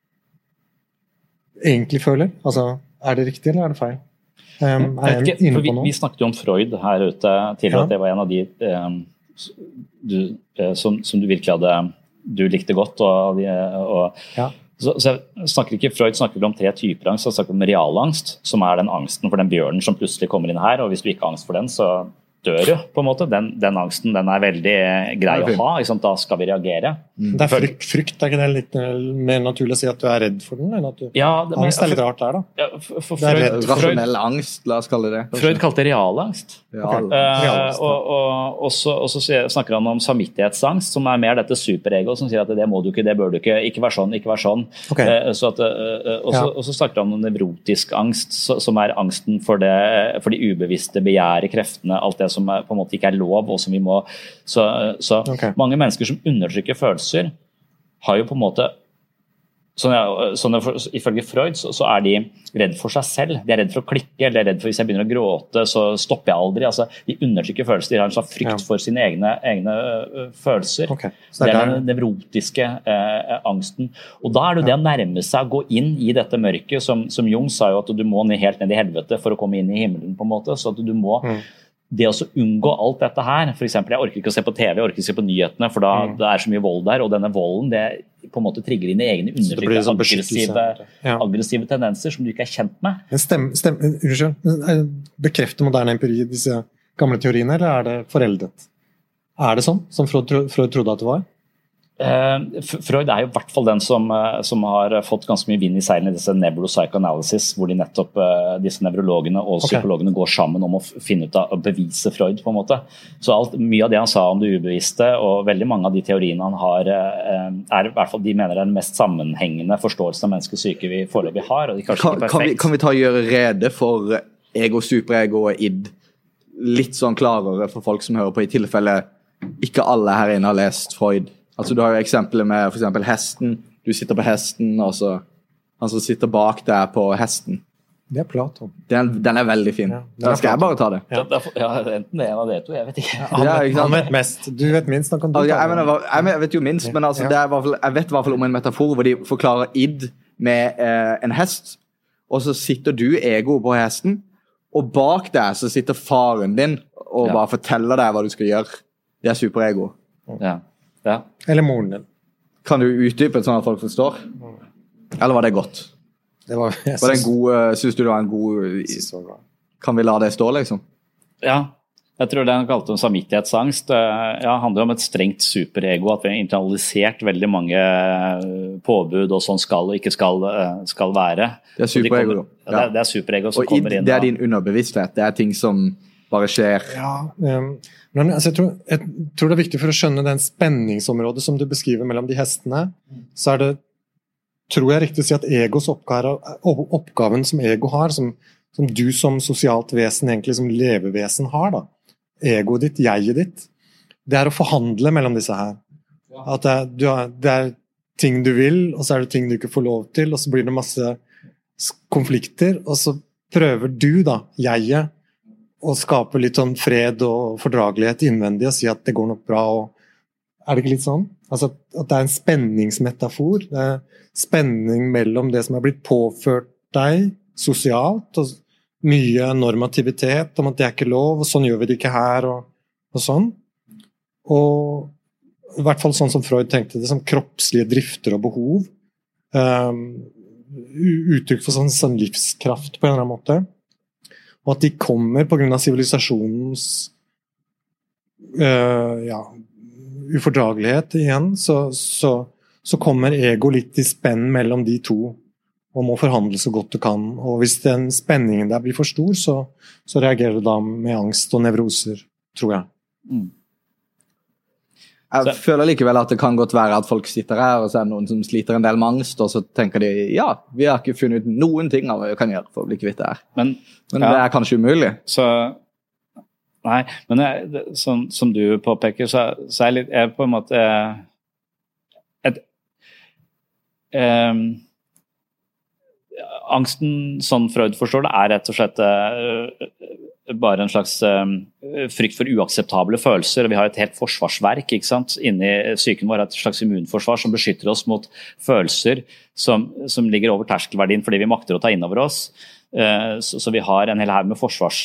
egentlig føler? Altså, er det riktig eller er det feil? Um, er jeg ikke, inne på noe? Vi, vi snakket jo om Freud her ute tidligere, ja. At det var en av de um, du, uh, som, som du virkelig hadde du likte godt. Og, og, ja. så, så snakker ikke Freud snakker om tre typer angst. Han snakker om realangst, som er den angsten for den bjørnen som plutselig kommer inn her, og hvis du ikke har angst for den, så dør jo, på en måte. Den, den angsten, den er veldig grei å ha, ikke sant? Da skal vi reagere. Mm. Det er frykt, frykt, er ikke det litt mer naturlig å si at du er redd for den, enn at du... Ja, det, angst er litt rart der, da. Ja, for, for det er Freud, rasjonell angst, la oss kalle det. Freud kalte det realangst. Real. Uh, realangst og, og, og, så, og så snakker han om samvittighetsangst, som er mer dette superego, som sier at det må du ikke, det bør du ikke, ikke være sånn, ikke være sånn. Okay. Uh, så at, uh, og, så, ja. og så snakker han om nevrotisk angst, som er angsten for, det, for de ubevisste begjære kreftene, alt det som er, på en måte ikke er lov, og som vi må så, så okay. Mange mennesker som undertrykker følelser har jo på en måte sånn, sånn, ifølge Freud så, så er de redd for seg selv, de er redd for å klikke, eller de er redd for hvis jeg begynner å gråte så stopper jeg aldri, altså de undertrykker følelser, de har en sånn frykt ja. For sine egne, egne uh, følelser, okay. det er den nevrotiske uh, angsten, og da er det jo det å nærme seg å gå inn i dette mørket, som, som Jung sa jo at du må ned, helt ned i helvete for å komme inn i himmelen på en måte, så at du må mm. det å unngå alt dette her, for eksempel, jeg orker ikke å se på TV, jeg orker ikke å se på nyhetene, for da mm. det er så mye vold der, og denne volden, det på en måte trigger inn i egne undertrykkende sånn aggressive, ja. aggressive tendenser som du ikke er kjent med. Stem, stem, unnskyld, bekrefter moderne empiri disse gamle teoriene, eller er det foreldet? Er det sånn, som Freud, Freud trodde at det var? Uh, Freud er jo i hvert fall den som, uh, som har fått ganske mye vind i seilene i disse neuropsychoanalysis, hvor de nettopp, uh, disse nevrologene og okay. psykologene går sammen om å finne ut av å bevise Freud på en måte. Så alt, mye av det han sa om det ubevisste, og veldig mange av de teoriene han har, uh, er i hvert fall de mener er den mest sammenhengende forståelsen av menneskets syke vi foreløpig har, og de kanskje kan, ikke perfekt. Kan vi, kan vi ta og gjøre rede for ego, superego og id litt sånn klarere for folk som hører på, i tilfelle ikke alle her inne har lest Freud? Altså du har jo eksempler med for eksempel hesten, du sitter på hesten, og så han som sitter bak deg på hesten. Det er Platon. Den, den er veldig fin. Ja, da skal jeg bare ta det. Ja, ja enten det ene av det to, jeg vet ikke. Ja, han, ja, vet, han vet mest, du vet minst, da kan du altså, ta jeg, mener, jeg, jeg vet jo minst, men altså, det er, jeg vet i hvert fall om en metafor hvor de forklarer id med eh, en hest, og så sitter du ego på hesten, og bak deg så sitter faren din og ja. bare forteller deg hva du skal gjøre. Det er superego. Ja. Ja. Eller moren din. Kan du utdype sånn at folk forstår? Eller var det godt? Det var, jeg var det en god, synes du det var en god... Kan vi la det stå, liksom? Ja, jeg tror det han kalte en samvittighetsangst. Ja, handler om et strengt superego, at vi har internalisert veldig mange påbud og sånn skal og ikke skal, skal være. Det er superego. De ja. det, er, det er superego som og kommer inn. Det er din underbevissthet. Det er ting som bare skjer. Ja, um, men altså, jeg, tror, jeg tror det er viktig for å skjønne den spenningsområdet som du beskriver mellom de hestene, så er det, tror jeg riktig å si at egos oppgave, oppgaven som ego har, som, som du som sosialt vesen, egentlig som levevesen har da, egoet ditt, jeget ditt, det er å forhandle mellom disse her. At det er, du har, det er ting du vil, og så er det ting du ikke får lov til, og så blir det masse konflikter, og så prøver du da, jeget, og skape litt sånn fred og fordragelighet innvendig og si at det går nok bra. Og er det ikke litt sånn? Altså at det er en spenningsmetafor. Det er spenning mellom det som er blitt påført deg sosialt, og mye normativitet om at det er ikke lov, og sånn gjør vi det ikke her, og, og sånn. Og i hvert fall sånn som Freud tenkte det, som kroppslige drifter og behov. Um, uttrykk for sånn, sånn livskraft på en eller annen måte. Og at de kommer på grunn av sivilisasjonens uh, ja, ufordragelighet igjen, så, så, så kommer ego litt i spenn mellom de to, og må forhandle så godt det kan. Og hvis den spenningen der blir for stor, så, så reagerer det da med angst og nevroser, tror jeg. Mm. Jeg føler likevel at det kan godt være at folk sitter her, og så er det noen som sliter en del med angst, og så tenker de, ja, vi har ikke funnet ut noen ting av hva vi kan gjøre for å bli kvitt det her. Men, men ja, det er kanskje umulig. Så, nei, men jeg, det, som, som du påpeker, så, så er jeg litt, jeg på en måte, et, um, angsten, sånn Freud forstår det, er rett og slett uh, bare en slags um, frykt for uakseptable følelser. Vi har et helt forsvarsverk, ikke sant? Inni psyken vår, et slags immunforsvar som beskytter oss mot følelser som, som ligger over terskelverdien fordi vi makter å ta inn over oss. Uh, så, så vi har en hel haug med forsvars.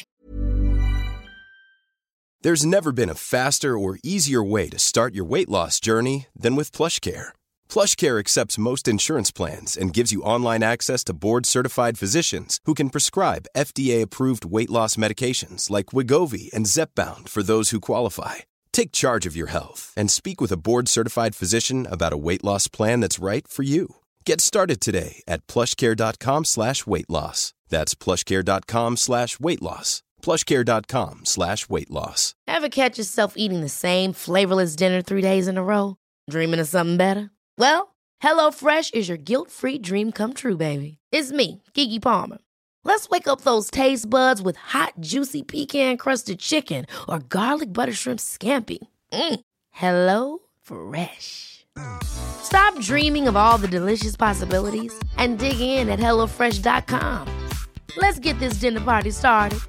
There's never been a faster or easier way to start your weight loss journey than with PlushCare. PlushCare accepts most insurance plans and gives you online access to board-certified physicians who can prescribe F D A-approved weight loss medications like Wegovy and Zepbound for those who qualify. Take charge of your health and speak with a board-certified physician about a weight loss plan that's right for you. Get started today at plushcare.com slash weight loss. That's plushcare.com slash weight loss. plushcare.com slash weight loss. Ever catch yourself eating the same flavorless dinner three days in a row? Dreaming of something better? Well, HelloFresh is your guilt-free dream come true, baby. It's me, Keke Palmer. Let's wake up those taste buds with hot, juicy pecan-crusted chicken or garlic butter shrimp scampi. Mm. Hello Fresh. Stop dreaming of all the delicious possibilities and dig in at hello fresh dot com. Let's get this dinner party started.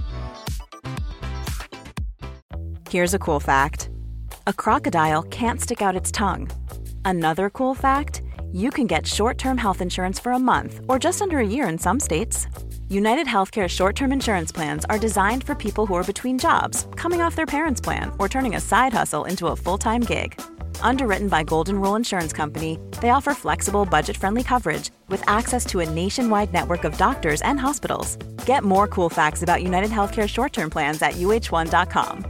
Here's a cool fact. A crocodile can't stick out its tongue. Another cool fact, you can get short-term health insurance for a month or just under a year in some states. United Healthcare short-term insurance plans are designed for people who are between jobs, coming off their parents' plan, or turning a side hustle into a full-time gig. Underwritten by Golden Rule Insurance Company, they offer flexible, budget-friendly coverage with access to a nationwide network of doctors and hospitals. Get more cool facts about United Healthcare short-term plans at U H one dot com.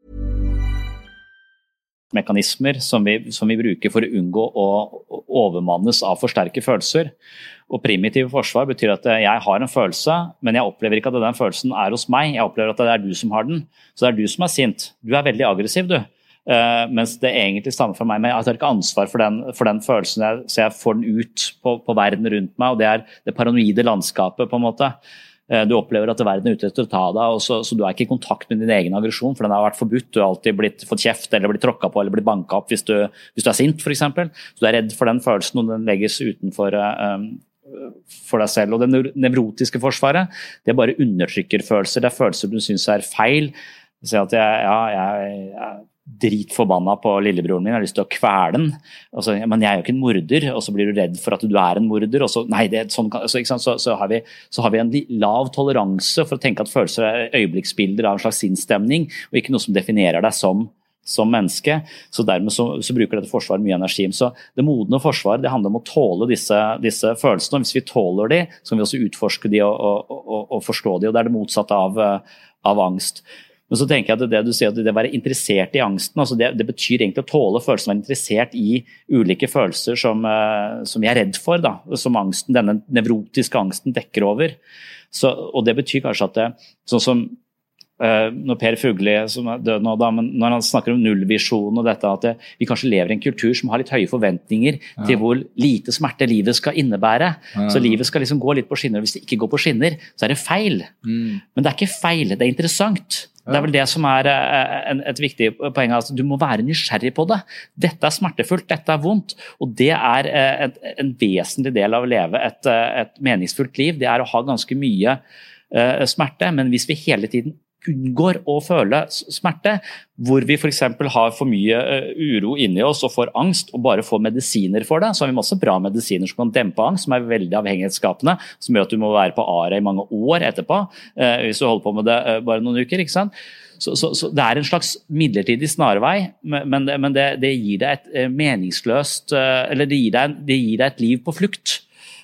Mekanismer som vi, som vi bruker for å unngå å overmannes av for sterke følelser. Og primitive forsvar betyr at jeg har en følelse, men jeg opplever ikke at den følelsen er hos meg. Jeg opplever at det er du som har den. Så det er du som er sint. Du er veldig aggressiv, du. Uh, mens det egentlig stammer fra meg, men jeg tar ikke ansvar for den, for den følelsen, jeg, så jeg får den ut på, på verden rundt meg, og det er det paranoide landskapet på en måte. Uh, du opplever at verden er ute etter å ta deg, og så, så du er ikke i kontakt med din egen aggresjon, for den har vært forbudt, du har alltid blitt fått kjeft, eller blitt tråkket på, eller blitt banket opp hvis du, hvis du er sint, for eksempel. Så du er redd for den følelsen, og den legges utenfor uh, um, for deg selv. Og det nevrotiske forsvaret, det er bare undertrykkerfølelser, det er følelser du synes er feil. Så at jeg, ja, jeg, jeg dritforbanna på lillebroren min, jeg har lyst til å kvele den, altså, men jeg er jo ikke en morder, og så blir du redd for at du er en morder, og så, nei, det er sånn, altså, ikke sant? Så, så, har vi, så har vi en lav toleranse for å tenke at følelser er øyeblikksbilder av en slags sinnsstemning, og ikke noe som definerer deg som, som menneske, så dermed så, så bruker dette forsvaret mye energi. Så det modne forsvaret, det handler om å tåle disse, disse følelsene, og hvis vi tåler de, så kan vi også utforske de og, og, og, og forstå de, og det er det motsatte av, av angst. Men så tenker jeg at det du sier, at det å være interessert i angsten, altså det, det betyr egentlig å tåle følelsen, å være interessert i ulike følelser som, som vi er redd for, da, som angsten, denne nevrotiske angsten dekker over. Så, og det betyr kanskje at det, sånn som uh, når Per Fugli, som er død nå, da, men når han snakker om nullvisjon og dette, at det, vi kanskje lever i en kultur som har litt høye forventninger ja. Til hvor lite smerte livet skal innebære. Ja. Så livet skal liksom gå litt på skinner, og hvis det ikke går på skinner, så er det feil. Mm. Men det er ikke feil, det er interessant. Det er vel det som er et viktig poeng, altså du må være nysgjerrig på det. Dette er smertefullt, dette er vondt, og det er en, en vesentlig del av å leve et, et meningsfullt liv. Det er å ha ganske mye uh, smerte, men hvis vi hele tiden unngår å føle smerte, hvor vi for eksempel har for mye uro inni oss og får angst og bare får medisiner for det, så har vi masse bra medisiner som kan dempe angst, som er veldig avhengighetsskapende, som gjør at du må være på A R A i mange år etterpå, eh, hvis du holder på med det eh, bare noen uker, ikke sant? Så, så, så det er en slags midlertidig snarvei, men, det, men det, det gir deg et meningsløst, eller det gir deg, det gir deg et liv på flukt.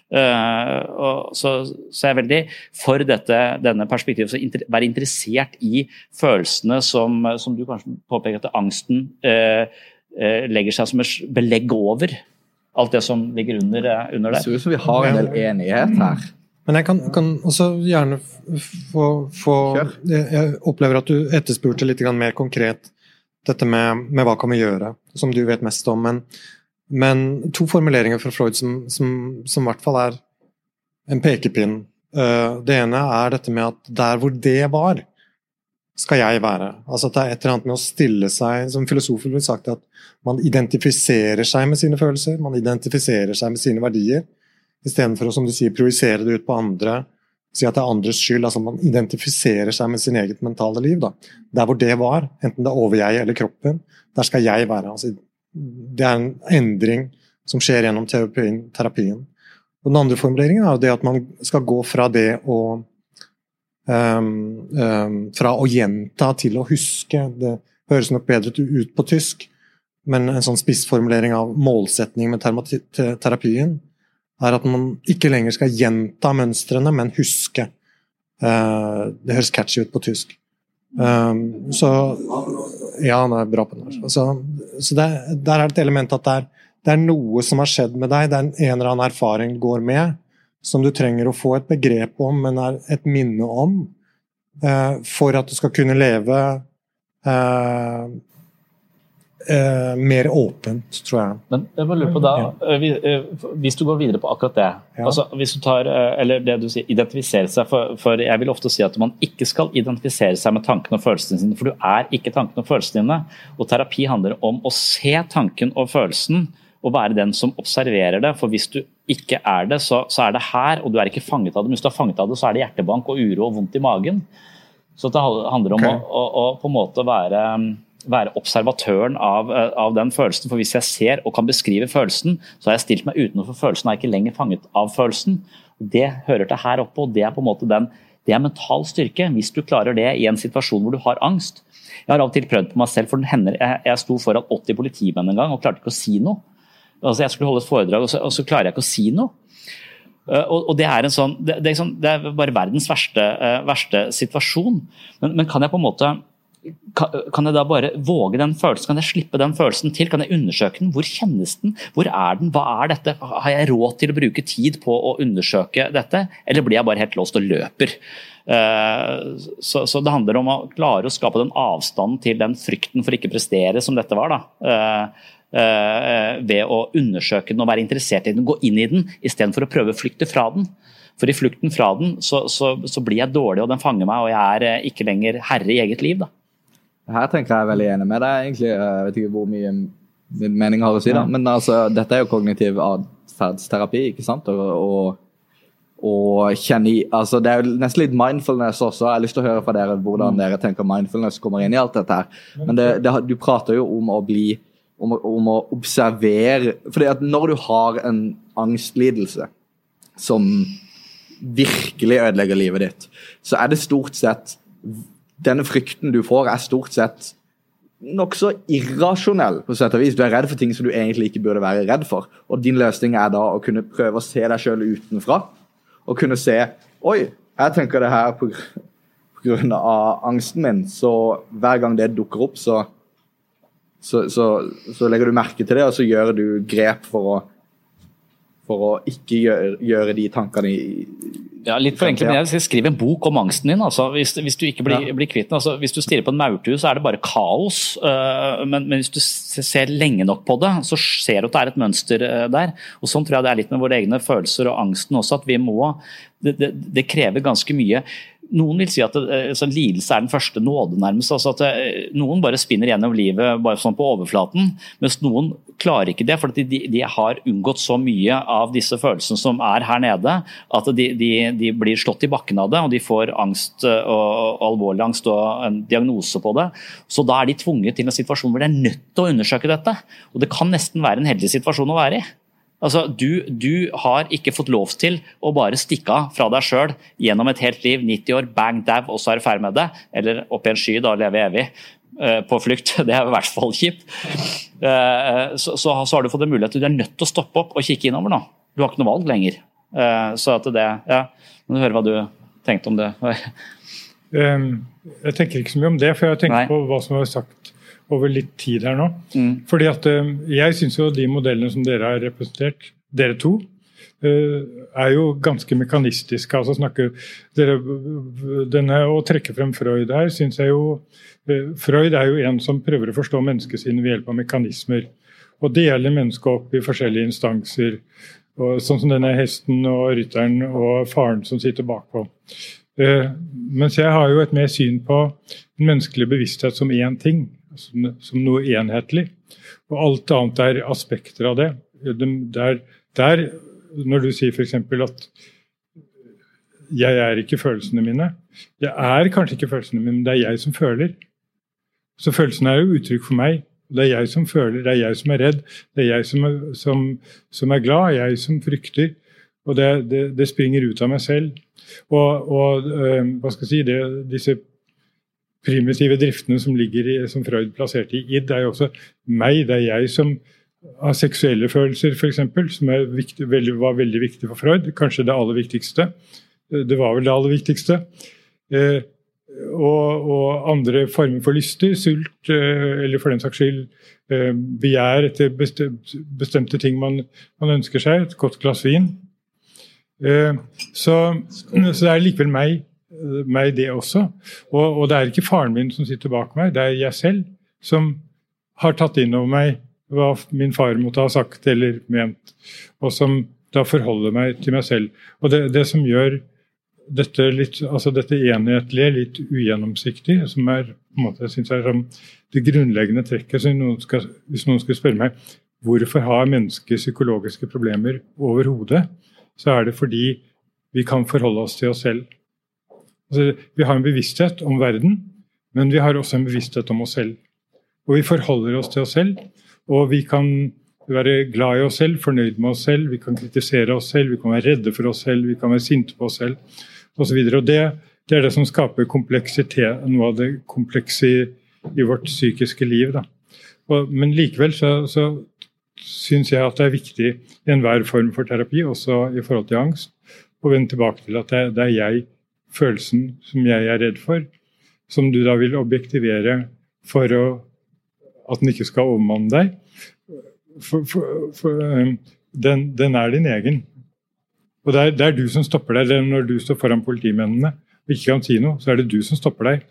Uh, og så, så er jeg veldig for dette, denne perspektivet, så inter, være interessert i følelsene som, som du kanskje påpeker at angsten uh, uh, legger seg som et belegg over alt det som ligger under, uh, under der. Det ser ut som vi har en del enighet her. Men jeg kan, kan også gjerne få, få jeg opplever at du etterspurte litt mer konkret dette med, med hva kan vi gjøre, som du vet mest om, men Men to formuleringer fra Freud som, som, som i hvert fall er en pekepinn. Uh, det ene er dette med at der hvor det var, skal jeg være. Altså at det er et eller annet med å stille seg, som filosofer vil sagt, at man identifiserer seg med sine følelser, man identifiserer seg med sine verdier, i stedet for å, som du sier, projisere det ut på andre, si at det er andres skyld, altså man identifiserer seg med sin eget mentale liv. Da. Der hvor det var, enten det er over jeg eller kroppen, der skal jeg være. Altså det er en endring som skjer gjennom terapien. terapien. Og den andre formuleringen er det at man skal gå fra det å um, um, fra å gjenta til å huske. Det høres nok bedre ut på tysk, men en sånn spissformulering av målsetning med terapien er at man ikke lenger skal gjenta mønstrene, men huske. Uh, det høres catchy ut på tysk. Um, så ja, han er bra på det. Så, så det, der er et element at det er, det er noe som har skjedd med deg, det er en, en eller annen erfaring du går med, som du trenger å få et begrep om, men er et minne om, uh, for at du skal kunne leve uh, Uh, mer åpent, tror jeg. Men jeg bare lurer på da, ja. Hvis du går videre på akkurat det, ja. Altså hvis du tar, eller det du sier, identifisere seg, for, for jeg vil ofte si at man ikke skal identifisere seg med tankene og følelsene sine, for du er ikke tankene og følelsene dine, og terapi handler om å se tanken og følelsen, og være den som observerer det, for hvis du ikke er det, så, så er det her, og du er ikke fanget av det, men hvis du er fanget av det, så er det hjertebank og uro og vondt i magen. Så det handler om okay. å, å, å på en måte være være observatøren av, av den følelsen, for hvis jeg ser og kan beskrive følelsen, så har jeg stilt meg utenfor følelsen, og er ikke lenger fanget av følelsen. Det hører til her oppe, og det er på en måte den, det er mental styrke, hvis du klarer det i en situasjon hvor du har angst. Jeg har av og til prøvd på meg selv, for den hender, jeg, jeg sto foran åtti politimenn en gang, og klarte ikke å si noe. Altså jeg skulle holde et foredrag, og så, og så klarer jeg ikke å si noe. Uh, og, og det er en sånn, det, det, er sånn, det er bare verdens verste, uh, verste situasjon. Men, men kan jeg på en måte, kan, kan jeg da bare våge den følelsen, kan jeg slippe den følelsen til, kan jeg undersøke den, hvor kjennes den, hvor er den, hva er dette, har jeg råd til å bruke tid på å undersøke dette, eller blir jeg bare helt låst og løper? Uh, så, så det handler om å klare å skape den avstanden til den frykten for ikke prestere som dette var da. Uh, Uh, ved å undersøke den og være interessert i den, gå inn i den i stedet for å prøve å flykte fra den, for i flukten fra den så, så, så blir jeg dårlig og den fanger meg og jeg er uh, ikke lenger herre i eget liv da. Her tenker jeg veldig enig med deg egentlig, jeg vet ikke hvor mye min mening har å si da, men altså, dette er jo kognitiv atferdsterapi, ikke sant, og, og, og kjenne i, altså det er jo nesten litt mindfulness også, jeg har lyst til å høre fra dere hvordan mm. dere tenker mindfulness kommer inn i alt dette her, men det, det, du prater jo om å bli Om, om å observere, fordi at når du har en angstlidelse som virkelig ødelegger livet ditt, så er det stort sett, denne frykten du får er stort sett nok så irrasjonell på sett og vis. Du er redd for ting som du egentlig ikke burde være redd for, og din løsning er da å kunne prøve å se deg selv utenfra, og kunne se, oi, jeg tenker det her på, på grunn av angsten min, så hver gang det dukker opp, så Så, så, så legger du merke til det, og så gjør du grep for å, for å ikke gjøre, gjøre de tankene i... Ja, litt for enkelt, men jeg vil skrive en bok om angsten din, altså, hvis, hvis du ikke blir, ja. blir kvitt den. Altså, hvis du stirrer på en maurtue, så er det bare kaos, uh, men, men hvis du ser lenge nok på det, så ser du at det er et mønster uh, der. Og sånn tror jeg det er litt med våre egne følelser og angsten også, at vi må, det, det, det krever ganske mye. Noen vil si at det, altså, lidelse er den første nåde nærmest, altså at det, noen bare spinner gjennom livet bare sånn på overflaten, mens noen klarer ikke det, for de, de har unngått så mye av disse følelsene som er her nede, at de, de, de blir slått i bakken av det, og de får angst og, og alvorlig angst og en diagnose på det, så da er de tvunget til en situasjon hvor de er nødt til å undersøke dette, og det kan nesten være en heldig situasjon å være i. Altså, du, du har ikke fått lov til å bare stikke av fra deg selv gjennom et helt liv, nitti år, bang, dab, og så er du ferdig med det, eller opp i en sky, da lever jeg evig uh, på flykt, det er i hvert fall kjipt. Uh, så, så, så har du fått en mulighet, du er nødt til å stoppe opp og kikke innover nå. Du har ikke noe valg lenger. Uh, så at det, ja, må du høre hva du tenkte om det. um, jeg tenker ikke så mye om det, for jeg har tenkt Nei. på hva som har sagt over litt tid her nå. Mm. Fordi at uh, jeg synes jo de modellene som dere har representert, dere to, uh, er jo ganske mekanistiske. Altså snakke, dere, denne, å trekke frem Freud her, synes jeg jo, uh, Freud er jo en som prøver å forstå menneskesinnet ved hjelp av mekanismer, og deler mennesket opp i forskjellige instanser, og, sånn som denne hesten og rytteren og faren som sitter bakpå. Uh, mens jeg har jo et mer syn på en menneskelig bevissthet som en ting, Som, som noe enhetlig, og alt annet er aspekter av det. Der, der, når du sier for eksempel at jeg er ikke følelsene mine, jeg er kanskje ikke følelsene mine, men det er jeg som føler. Så følelsene er jo uttrykk for meg, det er jeg som føler, det er jeg som er redd, det er jeg som er, som, som er glad, jeg som frykter, og det, det, det springer ut av meg selv. Og, og øh, hva skal jeg si, det, disse primitive driftene som ligger i, som Freud plasserte i id, er jo også meg, det er jeg som har seksuelle følelser for eksempel, som er viktig, veldig, var veldig viktig for Freud, kanskje det aller viktigste, det var vel det aller viktigste, eh, og, og andre former for lyster, sult, eh, eller for den saks skyld, eh, begjær etter bestemte, bestemte ting man, man ønsker seg, et godt glass vin. Eh, så, så det er likevel meg, meg det også, og, og det er ikke faren min som sitter bak meg, det er jeg selv som har tatt inn over meg hva min far måtte ha sagt eller ment, og som da forholder meg til meg selv. Og det, det som gjør dette, litt, altså dette enhetlige, litt ugjennomsiktig, som er, på en måte, jeg synes er som det grunnleggende trekket, så noen skal, hvis noen skal spørre meg, hvorfor har mennesker psykologiske problemer overhodet, så er det fordi vi kan forholde oss til oss selv. Altså, vi har en bevissthet om verden, men vi har også en bevissthet om oss selv. Og vi forholder oss til oss selv, og vi kan være glad i oss selv, fornøyd med oss selv, vi kan kritisere oss selv, vi kan være redde for oss selv, vi kan være sinte på oss selv, og så videre. Og det, det er det som skaper kompleksitet, noe av det komplekse i, i vårt psykiske liv. Da. Og, men likevel så, så synes jeg at det er viktig i enhver form for terapi, også i forhold til angst, å vende tilbake til at det, det er jeg, følelsen som jeg er redd for, som du da vil objektivere for å, at den ikke skal ommanne deg. For, for, for, um, den, den er din egen. Og det er, det er du som stopper deg. Når du står foran politimennene og ikke kan si noe, så er det du som stopper deg.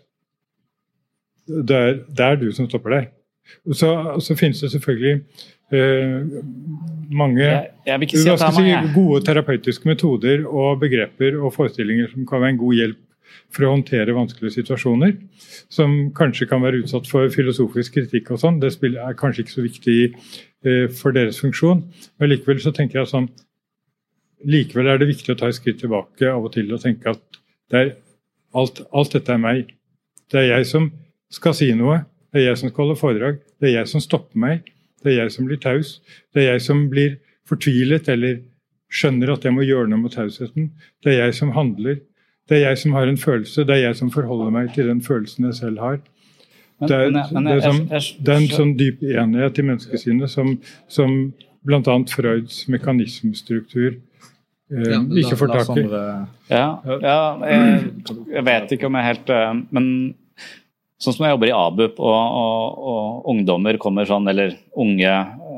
Det er, det er du som stopper deg. Og så, og så finnes det selvfølgelig uh, mange jeg, jeg vil ikke si at det er mange. Si, gode terapeutiske metoder og begreper og forestillinger som kan være en god hjelp for å håndtere vanskelige situasjoner, som kanskje kan være utsatt for filosofisk kritikk og sånn. Det er kanskje ikke så viktig uh, for deres funksjon, men likevel så tenker jeg sånn, likevel er det viktig å ta et skritt tilbake av og til og tenke at det er, alt, alt dette er meg. Det er jeg som skal si noe, det er jeg som skal holde foredrag, det er jeg som stopper meg, det er jeg som blir taus, det er jeg som blir fortvilet eller skjønner at jeg må gjøre noe med tausheten, det er jeg som handler, det er jeg som har en følelse, det er jeg som forholder meg til den følelsen jeg selv har. Men, det, er, men, men, det, er som, jeg, jeg, det er en sånn dyp enighet i menneskesinnet som, som blant annet Freuds mekanismestruktur eh, ja, ikke får tak i. Ja, ja jeg, jeg vet ikke om jeg helt, men sånn som jeg jobber i A B U P, og, og, og ungdommer kommer sånn, eller unge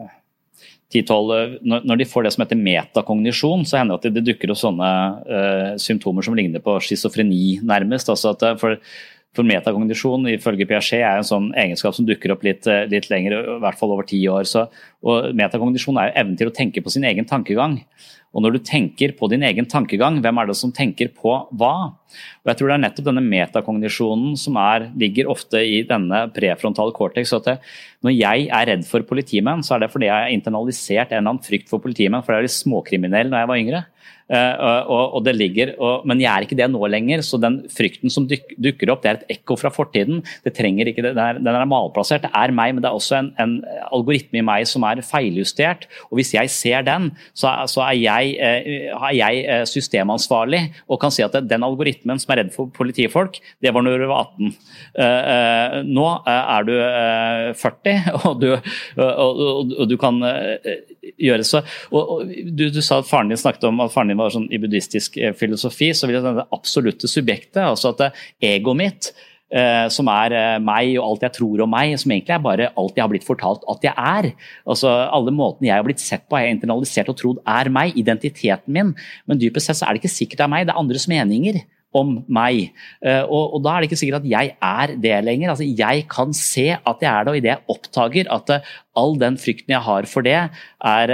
ti tolv, når, når de får det som heter metakognisjon, så hender det at det, det dukker opp sånne uh, symptomer som ligner på schizofreni nærmest. Altså at for, for metakognisjon, ifølge Piaget, er en sånn egenskap som dukker opp litt, litt lenger, i hvert fall over ti år. Så, og metakognisjon er jo evnen til å tenke på sin egen tankegang. Og når du tenker på din egen tankegang, hvem er det som tenker på hva? Og jeg tror det er nettopp denne metakognisjonen som er, ligger ofte i denne prefrontale cortex. Så at det, når jeg er redd for politimenn, så er det fordi jeg har internalisert en eller annen frykt for politimenn, for jeg er litt småkriminell når jeg var yngre. Uh, og, og det ligger, og, men jeg er ikke det nå lenger, så den frykten som duk, dukker opp, det er et ekko fra fortiden. Det trenger ikke, det er, den er malplassert, det er meg, men det er også en, en algoritme i meg som er feiljustert. Og hvis jeg ser den, så, så er jeg, uh, er jeg systemansvarlig og kan si at den algoritmen som er redd for politifolk, det var når du var atten. Uh, uh, nå uh, er du uh, førti, og du, uh, og, og, og du kan uh, gjøre så. Og, og, du, du sa at faren din snakket om at faren din var sånn i buddhistisk filosofi, så vil jeg si det absolutte subjektet, altså at egoet mitt, eh, som er eh, meg og alt jeg tror om meg, som egentlig er bare alt jeg har blitt fortalt at jeg er. Altså alle måtene jeg har blitt sett på, har jeg internalisert og trodd er meg, identiteten min, men dypest sett så er det ikke sikkert det er meg, det er andres meninger om meg, uh, og, og da er det ikke sikkert at jeg er det lenger. Altså, jeg kan se at jeg er det, og i det jeg oppdager at uh, all den frykten jeg har for det er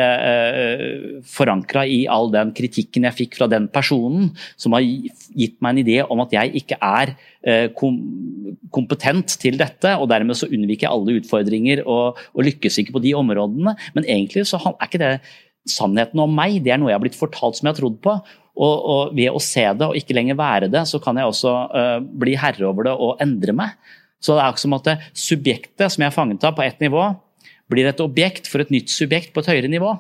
uh, forankret i all den kritikken jeg fikk fra den personen som har gitt meg en idé om at jeg ikke er uh, kom kompetent til dette, og dermed så unnviker jeg alle utfordringer og, og lykkes ikke på de områdene, men egentlig så er ikke det sannheten om meg, det er noe jeg har blitt fortalt som jeg har trodd på. Og, og ved å se det og ikke lenger være det, så kan jeg også uh, bli herre over det og endre meg. Så det er ikke som at det subjektet som jeg har fanget av på et nivå, blir et objekt for et nytt subjekt på et høyere nivå.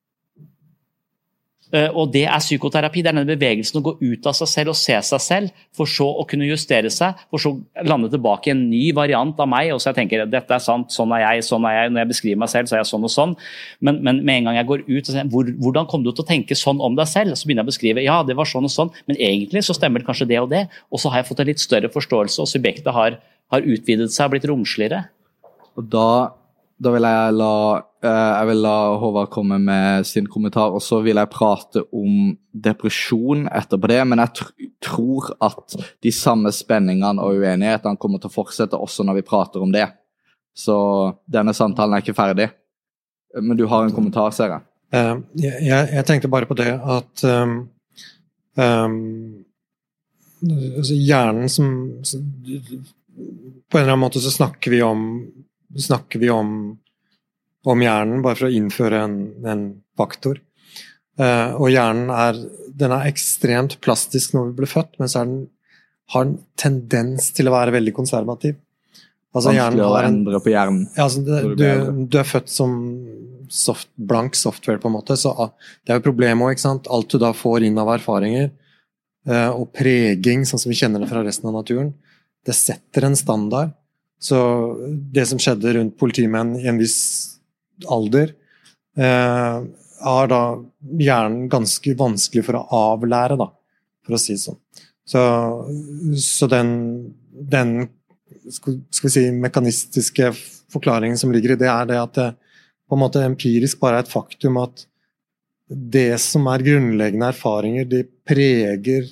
Uh, og det er psykoterapi, det er denne bevegelsen å gå ut av seg selv og se seg selv, for så å kunne justere seg, for så å lande tilbake i en ny variant av meg, og så jeg tenker, dette er sant, sånn er jeg, sånn er jeg, når jeg beskriver meg selv, så er jeg sånn og sånn, men, men med en gang jeg går ut og sier, hvor, hvordan kom du til å tenke sånn om deg selv? Så begynner jeg å beskrive, ja, det var sånn og sånn, men egentlig så stemmer det kanskje det og det, og så har jeg fått en litt større forståelse, og subjektet har, har utvidet seg, blitt romsligere. Og da, da vil jeg la Jeg vil la Håvard komme med sin kommentar, og så vil jeg prate om depresjon etterpå det, men jeg tr tror at de samme spenningene og uenighetene kommer til å fortsette også når vi prater om det. Så denne samtalen er ikke ferdig. Men du har en kommentar, ser jeg. Uh, jeg, jeg tenkte bare på det at um, um, altså hjernen som, som på en eller annen måte så snakker vi om snakker vi om om hjernen, bare for å innføre en, en faktor. Uh, og hjernen er, den er ekstremt plastisk når vi blir født, men så er den, har en tendens til å være veldig konservativ. Altså, vanskelig å endre på hjernen. Ja, altså, det, du, du er født som soft, blank software på en måte, så det er jo problemet også, ikke sant? Alt du da får inn av erfaringer, uh, og preging, sånn som vi kjenner det fra resten av naturen, det setter en standard. Så det som skjedde rundt politimenn i en viss alder, uh, har da hjernen ganske vanskelig for å avlære, da, for å si sånn. Så, så den, den skal, skal vi si, mekanistiske forklaringen som ligger i det, er det at det på en måte empirisk bare er et faktum at det som er grunnleggende erfaringer, det preger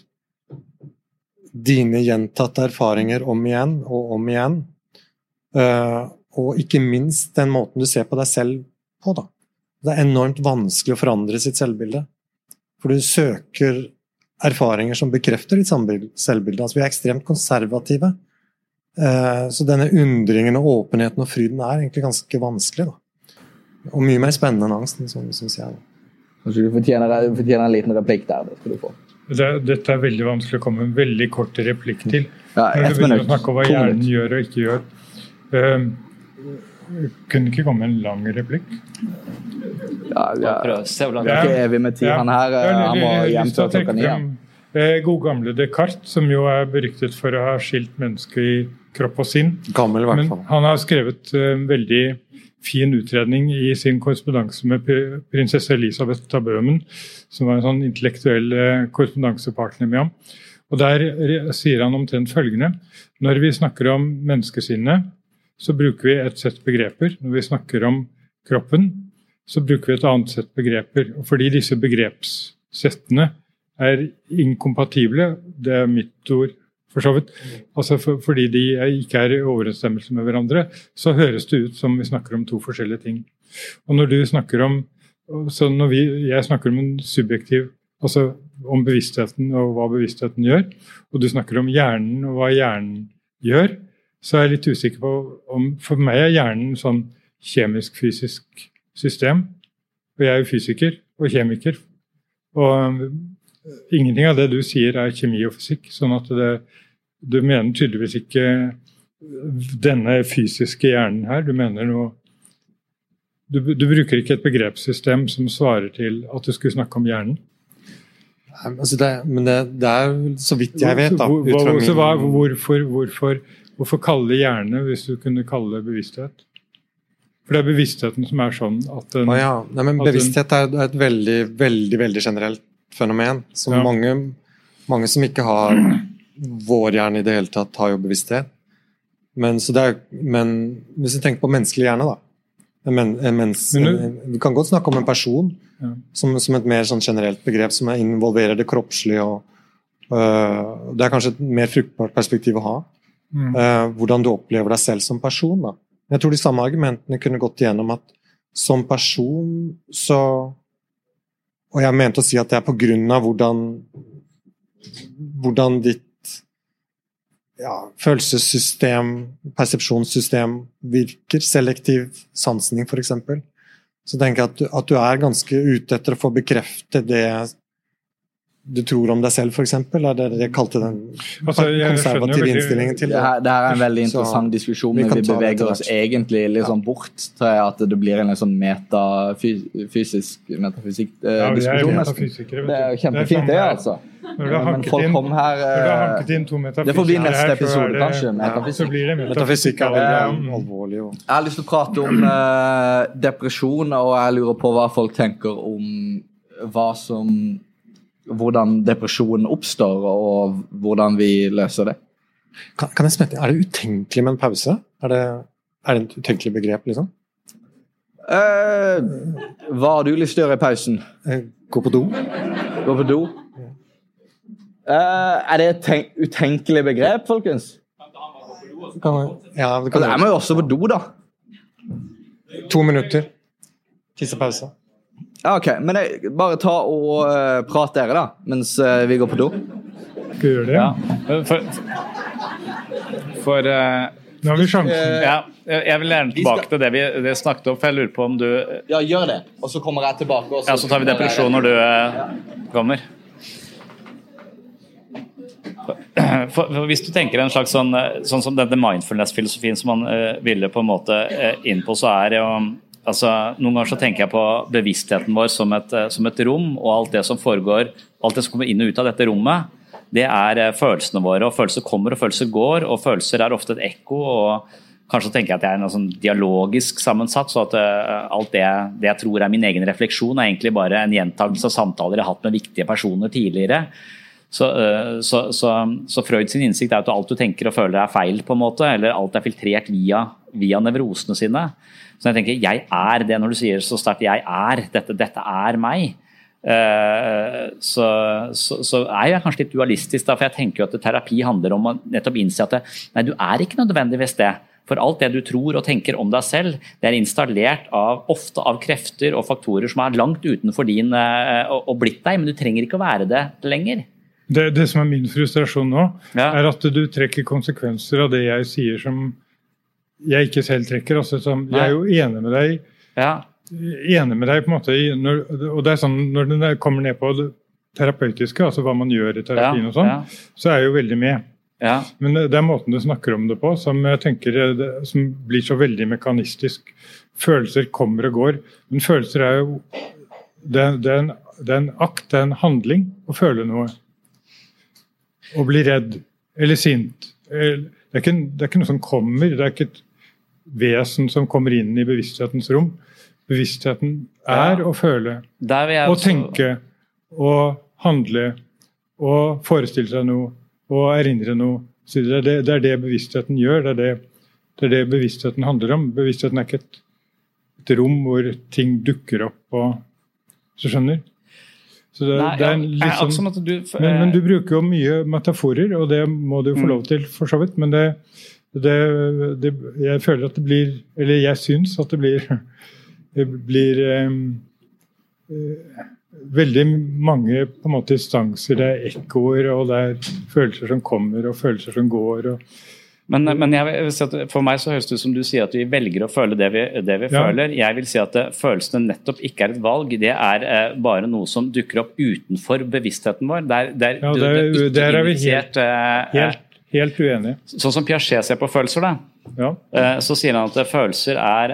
dine gjentatte erfaringer om igjen og om igjen. Uh, og ikke minst den måten du ser på deg selv på, da. Det er enormt vanskelig å forandre sitt selvbilde. For du søker erfaringer som bekrefter ditt selvbilde. Altså, vi er ekstremt konservative. Uh, så denne undringen og åpenheten og fryden er egentlig ganske vanskelig, da. Og mye mer spennende enn angsten, som, som sier det. Kanskje du fortjener, du fortjener en liten replikk der, det skal du få. Det, dette er veldig vanskelig å komme en veldig kort replikk til. Ja, ett minutt. Å snakke om hva hjernen gjør og ikke gjør. Uh, kunne ikke komme en lang replikk? Ja, ja. Se hvordan det er ikke evig med tid. Ja. Han her, ja, han må hjem til klokka ni. God gamle Descartes, som jo er beryktet for å ha skilt mennesket i kropp og sinn. Gammel i hvert fall. Men han har skrevet en veldig fin utredning i sin korrespondanse med prinsesse Elisabeth av Bøhmen, som var en sånn intellektuell korrespondansepartner med ham. Og der sier han omtrent følgende: når vi snakker om menneskesinnet, så bruker vi et sett begreper. Når vi snakker om kroppen, så bruker vi et annet sett begreper. Og fordi disse begrepssettene er inkompatible, det er mitt ord for så vidt, altså for, fordi de ikke er i overensstemmelse med hverandre, så høres det ut som vi snakker om to forskjellige ting. Og når du snakker om, så når vi, jeg snakker om en subjektiv, altså om bevisstheten og hva bevisstheten gjør, og du snakker om hjernen og hva hjernen gjør, så er jeg litt usikker på om, for meg er hjernen sånn kjemisk-fysisk system, og jeg er jo fysiker og kjemiker, og ingenting av det du sier er kjemi og fysikk, sånn at det, du mener tydeligvis ikke denne fysiske hjernen her, du mener noe, du, du bruker ikke et begrepssystem som svarer til at du skulle snakke om hjernen. Altså det, men det, det er så vidt jeg vet da. Hvor, hvor, min... hva, hvorfor, hvorfor, hvorfor kalle hjerne hvis du kunne kalle det bevissthet? For det er bevisstheten som er sånn at den... Ah, ja. Nei, men bevissthet er et veldig, veldig, veldig generelt fenomen. Som ja. mange, mange som ikke har vår hjerne i det hele tatt har jo bevissthet. Men, så det er, men hvis du tenker på menneskelig hjerne da, en, en mens, en, en, vi kan godt snakke om en person ja. som, som et mer sånn generelt begrep som involverer det kroppslige og uh, det er kanskje et mer fruktbart perspektiv å ha. Mm. Uh, hvordan du opplever deg selv som person da. Jeg tror de samme argumentene kunne gått igjennom at som person så, og jeg mente å si at det er på grunn av hvordan hvordan ditt ja, følelsessystem, persepsjonssystem virker, selektiv sansning for eksempel, så tenker jeg at du, at du er ganske ute etter å få bekrefte det du tror om deg selv, for eksempel, er det det kalte den altså, konservative veldig, innstillingen til det. Det her, det her er en veldig interessant så, diskusjon, men vi, vi beveger oss egentlig liksom ja. bort til at det blir en sånn metafysisk, metafysikk-diskusjon. Ja, det er kjempefint det, altså. Men folk kom her... Det får bli neste episode, kanskje, metafysikk. Ja, metafysikk er veldig alvorlig. Og... Jeg har lyst til å prate om uh, depresjon, og jeg lurer på hva folk tenker om hva som... hvordan depresjonen oppstår, og hvordan vi løser det. Kan, kan jeg smette? Er det utenkelig med en pause? Er det, er det et utenkelig begrep, liksom? Uh, hva har du lyst til å gjøre i pausen? Gå på do. Gå på do? Uh, er det et tenk, utenkelig begrep, folkens? Kan jeg, ja, det kan jeg. Jeg må jo også på do, da. To minutter. Tissepause. Ja, ok, men jeg, bare ta og uh, prate dere da, mens uh, vi går på do. Skal vi gjøre det? Ja, for... for uh, Nå har vi sjansen. Ja, jeg vil gjerne tilbake skal... til det vi det snakket om, for jeg lurer på om du... Ja, gjør det, og så kommer jeg tilbake. Og så... Ja, så tar vi depresjon når du uh, kommer. for, for hvis du tenker en slags sånn, sånn som denne mindfulness-filosofien som man uh, ville på en måte uh, inn på, så er det jo altså, noen ganger så tenker jeg på bevisstheten vår som et, uh, som et rom, og alt det som foregår, alt det som kommer inn og ut av dette rommet, det er uh, følelsene våre, og følelser kommer og følelser går, og følelser er ofte et ekko, og kanskje tenker jeg at jeg er noe sånn dialogisk sammensatt, så at uh, alt det, det jeg tror er min egen refleksjon er egentlig bare en gjentagelse av samtaler jeg har hatt med viktige personer tidligere. Så, så, så, så Freud sin innsikt er at alt du tenker og føler er feil på en måte, eller alt er filtrert via, via nevrosene sine. Så jeg tenker, jeg er det når du sier så sterkt, jeg er, dette, dette er meg. Så, så, så er jeg kanskje litt dualistisk da, for jeg tenker jo at terapi handler om å nettopp innse at det, nei, du er ikke nødvendigvis det. For alt det du tror og tenker om deg selv, det er installert av, ofte av krefter og faktorer som er langt utenfor din og, og blitt deg, men du trenger ikke å være det lenger. Det, det som er min frustrasjon nå, ja. er at du trekker konsekvenser av det jeg sier som jeg ikke selv trekker. Altså, som, jeg er jo enig med deg, ja. enig med deg på en måte, når, og det er sånn, når det kommer ned på det terapeutiske, altså hva man gjør i terapien ja. og sånn, ja. så er jeg jo veldig med. Ja. Men det er måten du snakker om det på, som jeg tenker, som blir så veldig mekanistisk. Følelser kommer og går, men følelser er jo, det, det, er en, det er en akt, det er en handling å føle noe. Å bli redd, eller sint. Det er, ikke, det er ikke noe som kommer, det er ikke et vesen som kommer inn i bevissthetens rom. Bevisstheten er ja. å føle, å tenke, å handle, å forestille seg noe, å erindre noe. Så det, er det, det er det bevisstheten gjør, det er det, det er det bevisstheten handler om. Bevisstheten er ikke et, et rom hvor ting dukker opp, og, så skjønner. Så det, Nei, det er litt sånn, sånn du, men, men du bruker jo mye metaforer, og det må du få lov til for så vidt, men det, det, det, jeg føler at det blir, eller jeg synes at det blir, det blir um, uh, veldig mange på en måte instanser, det er ekkoer, og det er følelser som kommer, og følelser som går, og Men, men jeg vil si at for meg så høres det ut som du sier at vi velger å føle det vi, det vi ja. føler. Jeg vil si at det, følelsene nettopp ikke er et valg, det er eh, bare noe som dukker opp utenfor bevisstheten vår. Det er, det er, ja, det er, det er, det er vi helt, eh, helt, helt uenige. Sånn som Piaget ser på følelser da. Ja. Så sier han at følelser er,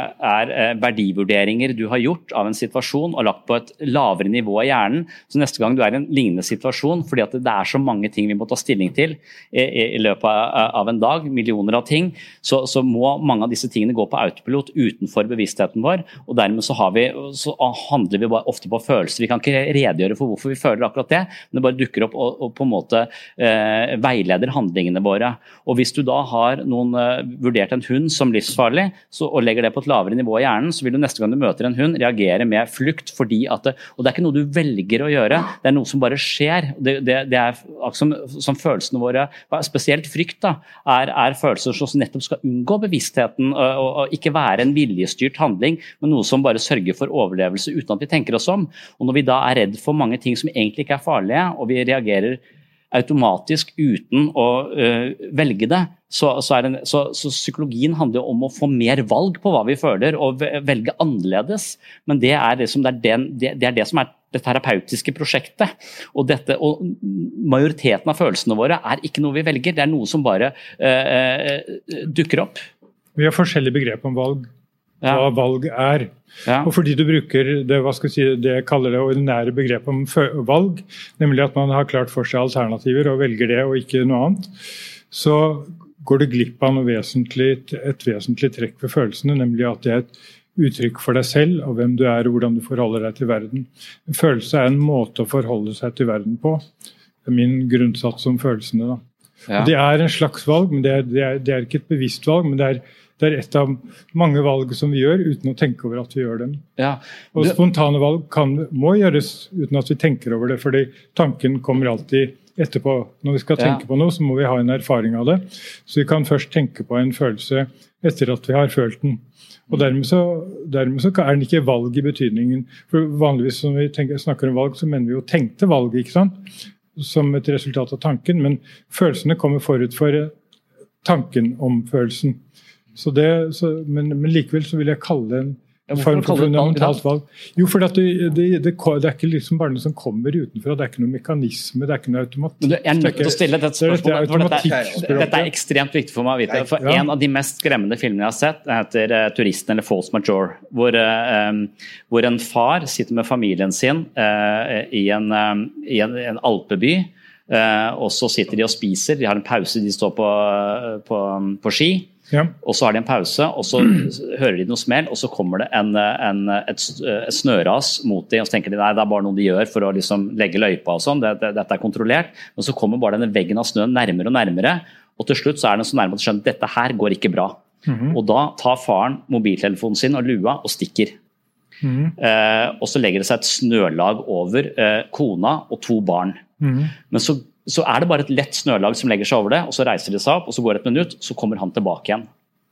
er verdivurderinger du har gjort av en situasjon og lagt på et lavere nivå i hjernen. Så neste gang du er i en lignende situasjon, fordi at det er så mange ting vi må ta stilling til i, i løpet av en dag, millioner av ting, så, så må mange av disse tingene gå på autopilot utenfor bevisstheten vår, og dermed så, har vi, så handler vi bare ofte på følelser. Vi kan ikke redegjøre for hvorfor vi føler akkurat det, men det bare dukker opp og, og på en måte eh, veileder handlingene våre. Og hvis du da har noen vurdert en hund som livsfarlig så, og legger det på et lavere nivå i hjernen, så vil du neste gang du møter en hund reagere med flukt, fordi at det, og det er ikke noe du velger å gjøre, det er noe som bare skjer. Det, det, det er som, som følelsene våre, spesielt frykt da, er, er følelser som nettopp skal unngå bevisstheten og, og, og ikke være en viljestyrt handling, men noe som bare sørger for overlevelse uten at vi tenker oss om. Og når vi da er redd for mange ting som egentlig ikke er farlige, og vi reagerer automatisk uten å uh, velge det, så, så, er det, så, så psykologien handler om å få mer valg på hva vi føler, og velge annerledes. Men det er det som, det er den, det, det er det som er det terapeutiske prosjektet. Og, dette, og majoriteten av følelsene våre er ikke noe vi velger, det er noe som bare uh, uh, dukker opp. Vi har forskjellige begrep om valg. Ja. Hva valg er. Ja. Og fordi du bruker det, hva skal jeg si, det jeg kaller det ordinære begrepet om valg, nemlig at man har klart for seg alternativer og velger det og ikke noe annet, så går det glipp av noe vesentlig, et vesentlig trekk ved følelsene, nemlig at det er et uttrykk for deg selv og hvem du er og hvordan du forholder deg til verden. En følelse er en måte å forholde seg til verden på. Det er min grunnsats om følelsene. Da. Ja. Og det er en slags valg, men det er, det er, det er ikke et bevisst valg, men det er Det er et av mange valg som vi gjør uten å tenke over at vi gjør dem. Ja. Og spontane valg kan, må gjøres uten at vi tenker over det, fordi tanken kommer alltid etterpå. Når vi skal tenke ja. på noe, så må vi ha en erfaring av det. Så vi kan først tenke på en følelse etter at vi har følt den. Og dermed så, dermed så er den ikke valg i betydningen. For vanligvis når vi tenker, snakker om valg, så mener vi jo tenkte valg, ikke sant? Som et resultat av tanken, men følelsene kommer forut for tanken om følelsen. Så det, så, men, men likevel så vil jeg kalle det en, form for fundamentalt valg. Jo, for det, det, det, det er ikke liksom bare noe som kommer utenfra, det er ikke noe mekanisme, det er ikke noe automatikk. Men du, jeg er nødt til å stille dette spørsmålet, for dette, dette er ekstremt viktig for meg å vite. For en av de mest skremmende filmene jeg har sett heter uh, Turisten eller False Major, hvor, uh, um, hvor en far sitter med familien sin uh, i, en, um, i en, en alpeby, uh, og så sitter de og spiser, de har en pause, de står på, på, på ski, ja. Og så har de en pause, og så hører de noe smell, og så kommer det en, en, et, et snøras mot dem, og så tenker de, nei, det er bare noe de gjør for å liksom legge løypa og sånn, det, det, dette er kontrollert, men så kommer bare denne veggen av snøen nærmere og nærmere, og til slutt så er den så nærmere at de skjønner at dette her går ikke bra. Mm-hmm. Og da tar faren mobiltelefonen sin og lua og stikker. Mm-hmm. Eh, og så legger det seg et snølag over eh, kona og to barn. Mm-hmm. Men så så er det bare et lett snølag som legger seg over det, og så reiser de seg opp, og så går det et minutt, så kommer han tilbake igjen.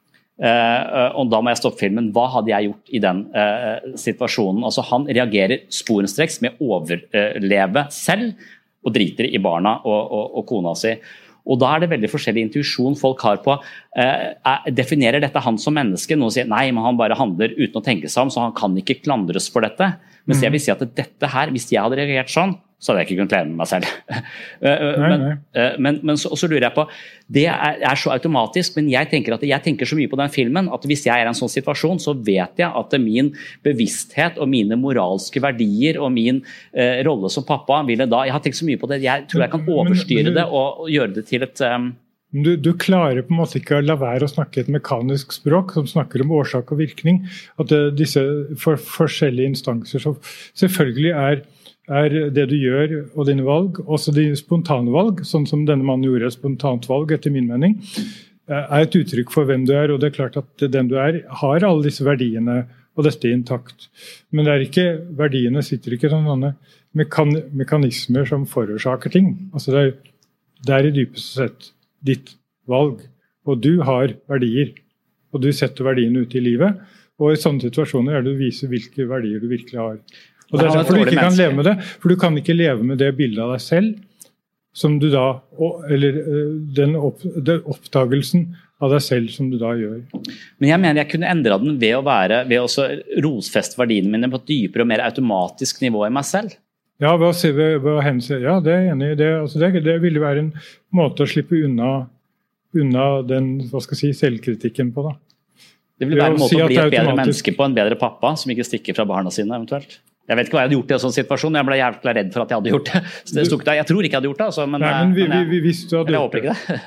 Uh, og da må jeg stoppe filmen. Hva hadde jeg gjort i den uh, situasjonen? Altså, han reagerer sporenstreks med å overleve selv, og driter i barna og, og, og kona si. Og da er det veldig forskjellig intuisjon folk har på. Uh, definerer dette han som menneske? Noen sier, nei, men han bare handler uten å tenke seg om, så han kan ikke klandres for dette. Mens mm. jeg vil si at dette her, hvis jeg hadde reagert sånn, så hadde jeg ikke kunnet leve med meg selv. men, nei, nei. men, men så, så lurer jeg på, det er, er så automatisk, men jeg tenker, at jeg tenker så mye på den filmen, at hvis jeg er i en sånn situasjon, så vet jeg at min bevissthet og mine moralske verdier og min eh, rolle som pappa ville da, jeg har tenkt så mye på det, jeg tror jeg kan overstyre det og, og gjøre det til et... Um, Du, du klarer på en måte ikke å la være å snakke et mekanisk språk som snakker om årsak og virkning. At det, disse for, forskjellige instanser som selvfølgelig er, er det du gjør og dine valg, også de spontane valg, sånn som denne mannen gjorde et spontant valg etter min mening, er et uttrykk for hvem du er, og det er klart at den du er har alle disse verdiene og dette intakt. Men det er ikke, verdiene sitter ikke som sånne mekan, mekanismer som forårsaker ting. Altså det er, det er i dypeste sett ditt valg, og du har verdier, og du setter verdiene ut i livet, og i sånne situasjoner er det å vise hvilke verdier du virkelig har. Og det er derfor du ikke kan leve med det, for du kan ikke leve med det bildet av deg selv, som du da, eller den, opp, den oppdagelsen av deg selv som du da gjør. Men jeg mener jeg kunne endre den ved å være, ved å rosfeste verdiene mine på et dypere og mer automatisk nivå i meg selv. Ja, ved å se, ved, ved å hense, ja, det er jeg enig i. Det, altså det, det ville være en måte å slippe unna, unna den, hva skal jeg si, selvkritikken på da. Det ville være en måte si å bli et bedre menneske på, en bedre pappa, som ikke stikker fra barna sine eventuelt. Jeg vet ikke hva jeg hadde gjort i en sånn situasjon, jeg ble jævlig redd for at jeg hadde gjort det. Så det stod ikke der. Jeg tror ikke jeg hadde gjort det, altså, men, nei, men, vi, men jeg, vi, hvis du hadde jeg håper ikke det.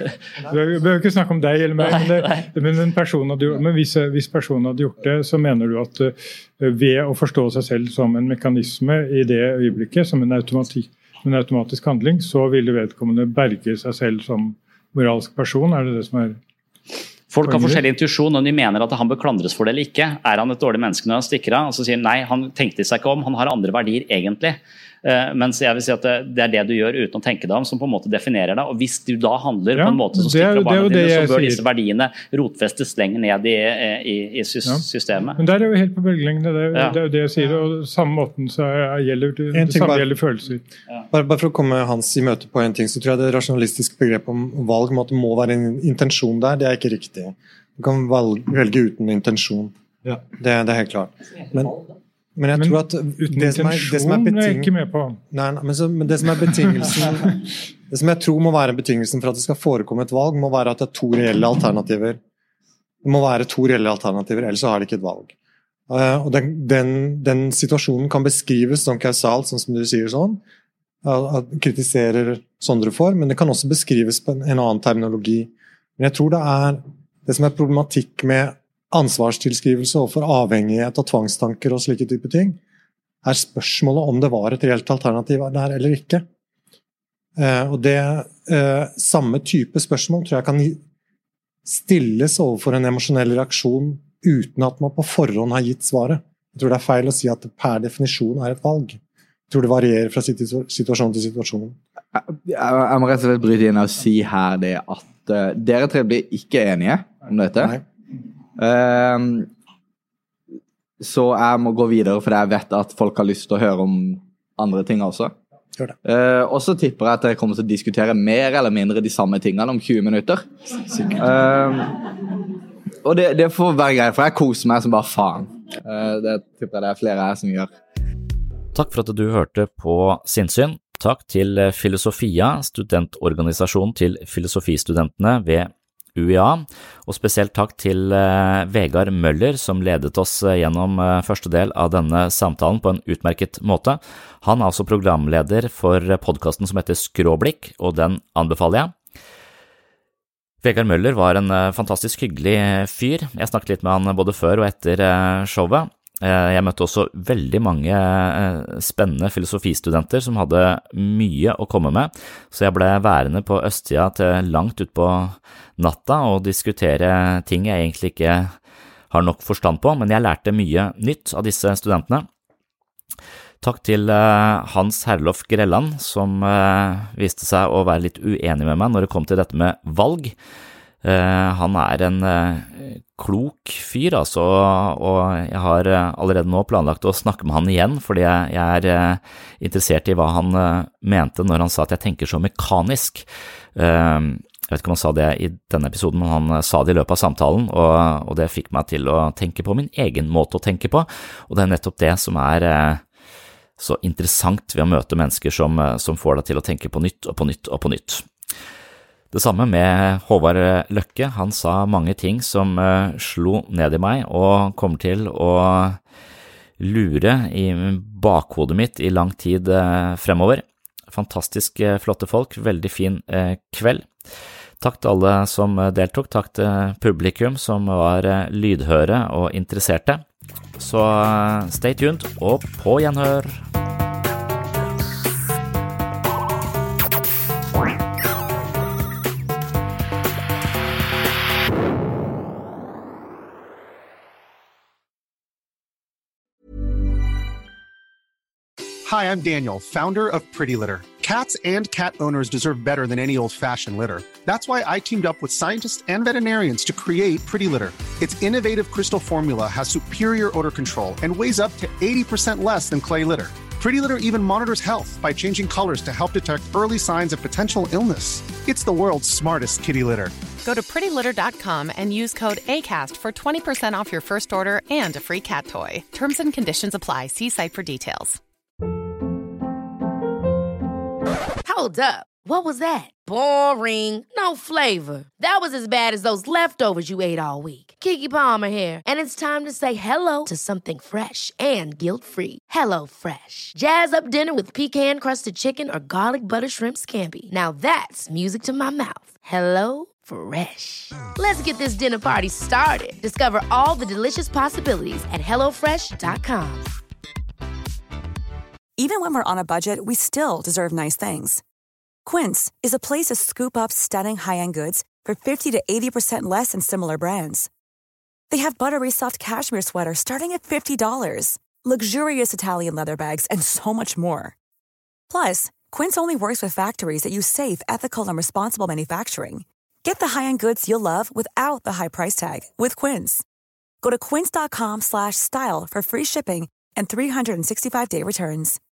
Vi behøver ikke snakke om deg eller meg, nei, men, det, men, en person hadde, men hvis, hvis personen hadde gjort det, så mener du at uh, ved å forstå seg selv som en mekanisme i det øyeblikket, som en, automatik, en automatisk handling, så ville vedkommende berge seg selv som moralsk person, er det det som er... Folk har forskjellig intuisjon, og de mener at han bør klandres for det eller ikke. Er han et dårlig menneske når han stikker av? Og så sier han, nei, han tenkte seg ikke om, han har andre verdier egentlig. Uh, mens jeg vil si at det, det er det du gjør uten å tenke deg om, som på en måte definerer deg. Og hvis du da handler ja, på en måte som stikker av barna dine, så bør disse sier. verdiene rotfestes lenger ned i, i, i systemet. Ja. Men der er jo helt på bølgelengde, det, ja. det er jo det jeg sier. Og samme måten så er, gjelder det, det samme bare, gjelder følelser. Ja. Bare, bare for å komme Hans i møte på en ting, så tror jeg det rasjonalistiske begrepet om valg måte, må være en intensjon der, det er ikke riktig. Du kan valg, velge uten intensjon. Ja. Det, det er helt klart. Men Men jeg men, tror at det som, er, det som er beting... er ikke med på. Nei, nei, men, så, men det som er betingelsen det som jeg tror må være betingelsen for at det skal forekomme et valg, må være at det er to reelle alternativer. Det må være to reelle alternativer, ellers så har det ikke et valg. Uh, og den, den, den situasjonen kan beskrives som kausalt, sånn som du sier sånn, uh, kritiserer Sondre for, men det kan også beskrives på en, en annen terminologi. Men jeg tror det er det som er problematikk med ansvarstilskrivelse og for avhengighet av tvangstanker og slike type ting, er spørsmålet om det var et reelt alternativ der eller ikke. Eh, og det eh, samme type spørsmål tror jeg kan stilles overfor en emosjonell reaksjon uten at man på forhånd har gitt svaret. Jeg tror det er feil å si at det per definisjon er et valg. Jeg tror det varierer fra situasjon til situasjon. Jeg, jeg må rett og slett bryte inn og si her det at uh, dere tre blir ikke enige om dette. Nei. Uh, så jeg må gå videre, for jeg vet at folk har lyst til å høre om andre ting også. Gjør det. Uh, og så tipper jeg at jeg kommer til å diskutere mer eller mindre de samme tingene om tjue minutter. Uh, og det, det får være greit, for jeg koser meg som bare faen. Det tipper jeg det er flere her som gjør. Takk for at du hørte på Sinnsyn. Takk til Filosofia, studentorganisasjonen til filosofistudentene ved U I A, og spesielt takk til Vegard Møller som ledet oss gjennom første del av denne samtalen på en utmerket måte. Han er altså programleder for podcasten som heter Skråblikk, og den anbefaler jeg. Vegard Møller var en fantastisk hyggelig fyr. Jeg snakket litt med han både før og etter showet. Jeg møtte også veldig mange spennende filosofistudenter som hadde mye å komme med, så jeg ble værende på østsida til langt ut på natta og diskutere ting jeg egentlig ikke har nok forstand på, men jeg lærte mye nytt av disse studentene. Takk til Hans Herlof Grelland, som viste seg å være litt uenig med meg når det kom til dette med valg. Han er en klok fyr, altså, og jeg har allerede nå planlagt å snakke med han igjen, fordi jeg, jeg er interessert i hva han mente når han sa at jeg tenker så mekanisk. Jeg vet ikke om han sa det i denne episoden, men han sa det i løpet av samtalen, og, og det fikk meg til å tenke på min egen måte å tenke på, og det er nettopp det som er så interessant ved å møte mennesker som, som får deg til å tenke på nytt og på nytt og på nytt. Det samme med Håvard Løkke. Han sa mange ting som uh, slo ned i meg og kommer til å lure i bakhodet mitt i lang tid uh, fremover. Fantastisk uh, flotte folk, veldig fin uh, kveld. Takk til alle som deltok, takk til publikum som var uh, lydhøre og interesserte. Så uh, stay tuned og på gjenhør! Hi, I'm Daniel, founder of Pretty Litter. Cats and cat owners deserve better than any old-fashioned litter. That's why I teamed up with scientists and veterinarians to create Pretty Litter. Its innovative crystal formula has superior odor control and weighs up to eighty percent less than clay litter. Pretty Litter even monitors health by changing colors to help detect early signs of potential illness. It's the world's smartest kitty litter. Go to pretty litter dot com and use code ACAST for twenty percent off your first order and a free cat toy. Terms and conditions apply. See site for details. Hold up. What was that? Boring. No flavor. That was as bad as those leftovers you ate all week. Keke Palmer here, and it's time to say hello to something fresh and guilt-free. Hello Fresh. Jazz up dinner with pecan-crusted chicken or garlic butter shrimp scampi. Now that's music to my mouth. Hello Fresh. Let's get this dinner party started. Discover all the delicious possibilities at hello fresh dot com. Even when we're on a budget, we still deserve nice things. Quince is a place to scoop up stunning high-end goods for fifty to eighty percent less than similar brands. They have buttery soft cashmere sweaters starting at fifty dollars, luxurious Italian leather bags, and so much more. Plus, Quince only works with factories that use safe, ethical, and responsible manufacturing. Get the high-end goods you'll love without the high price tag with Quince. Go to quince dot com slash style for free shipping and three sixty-five day returns.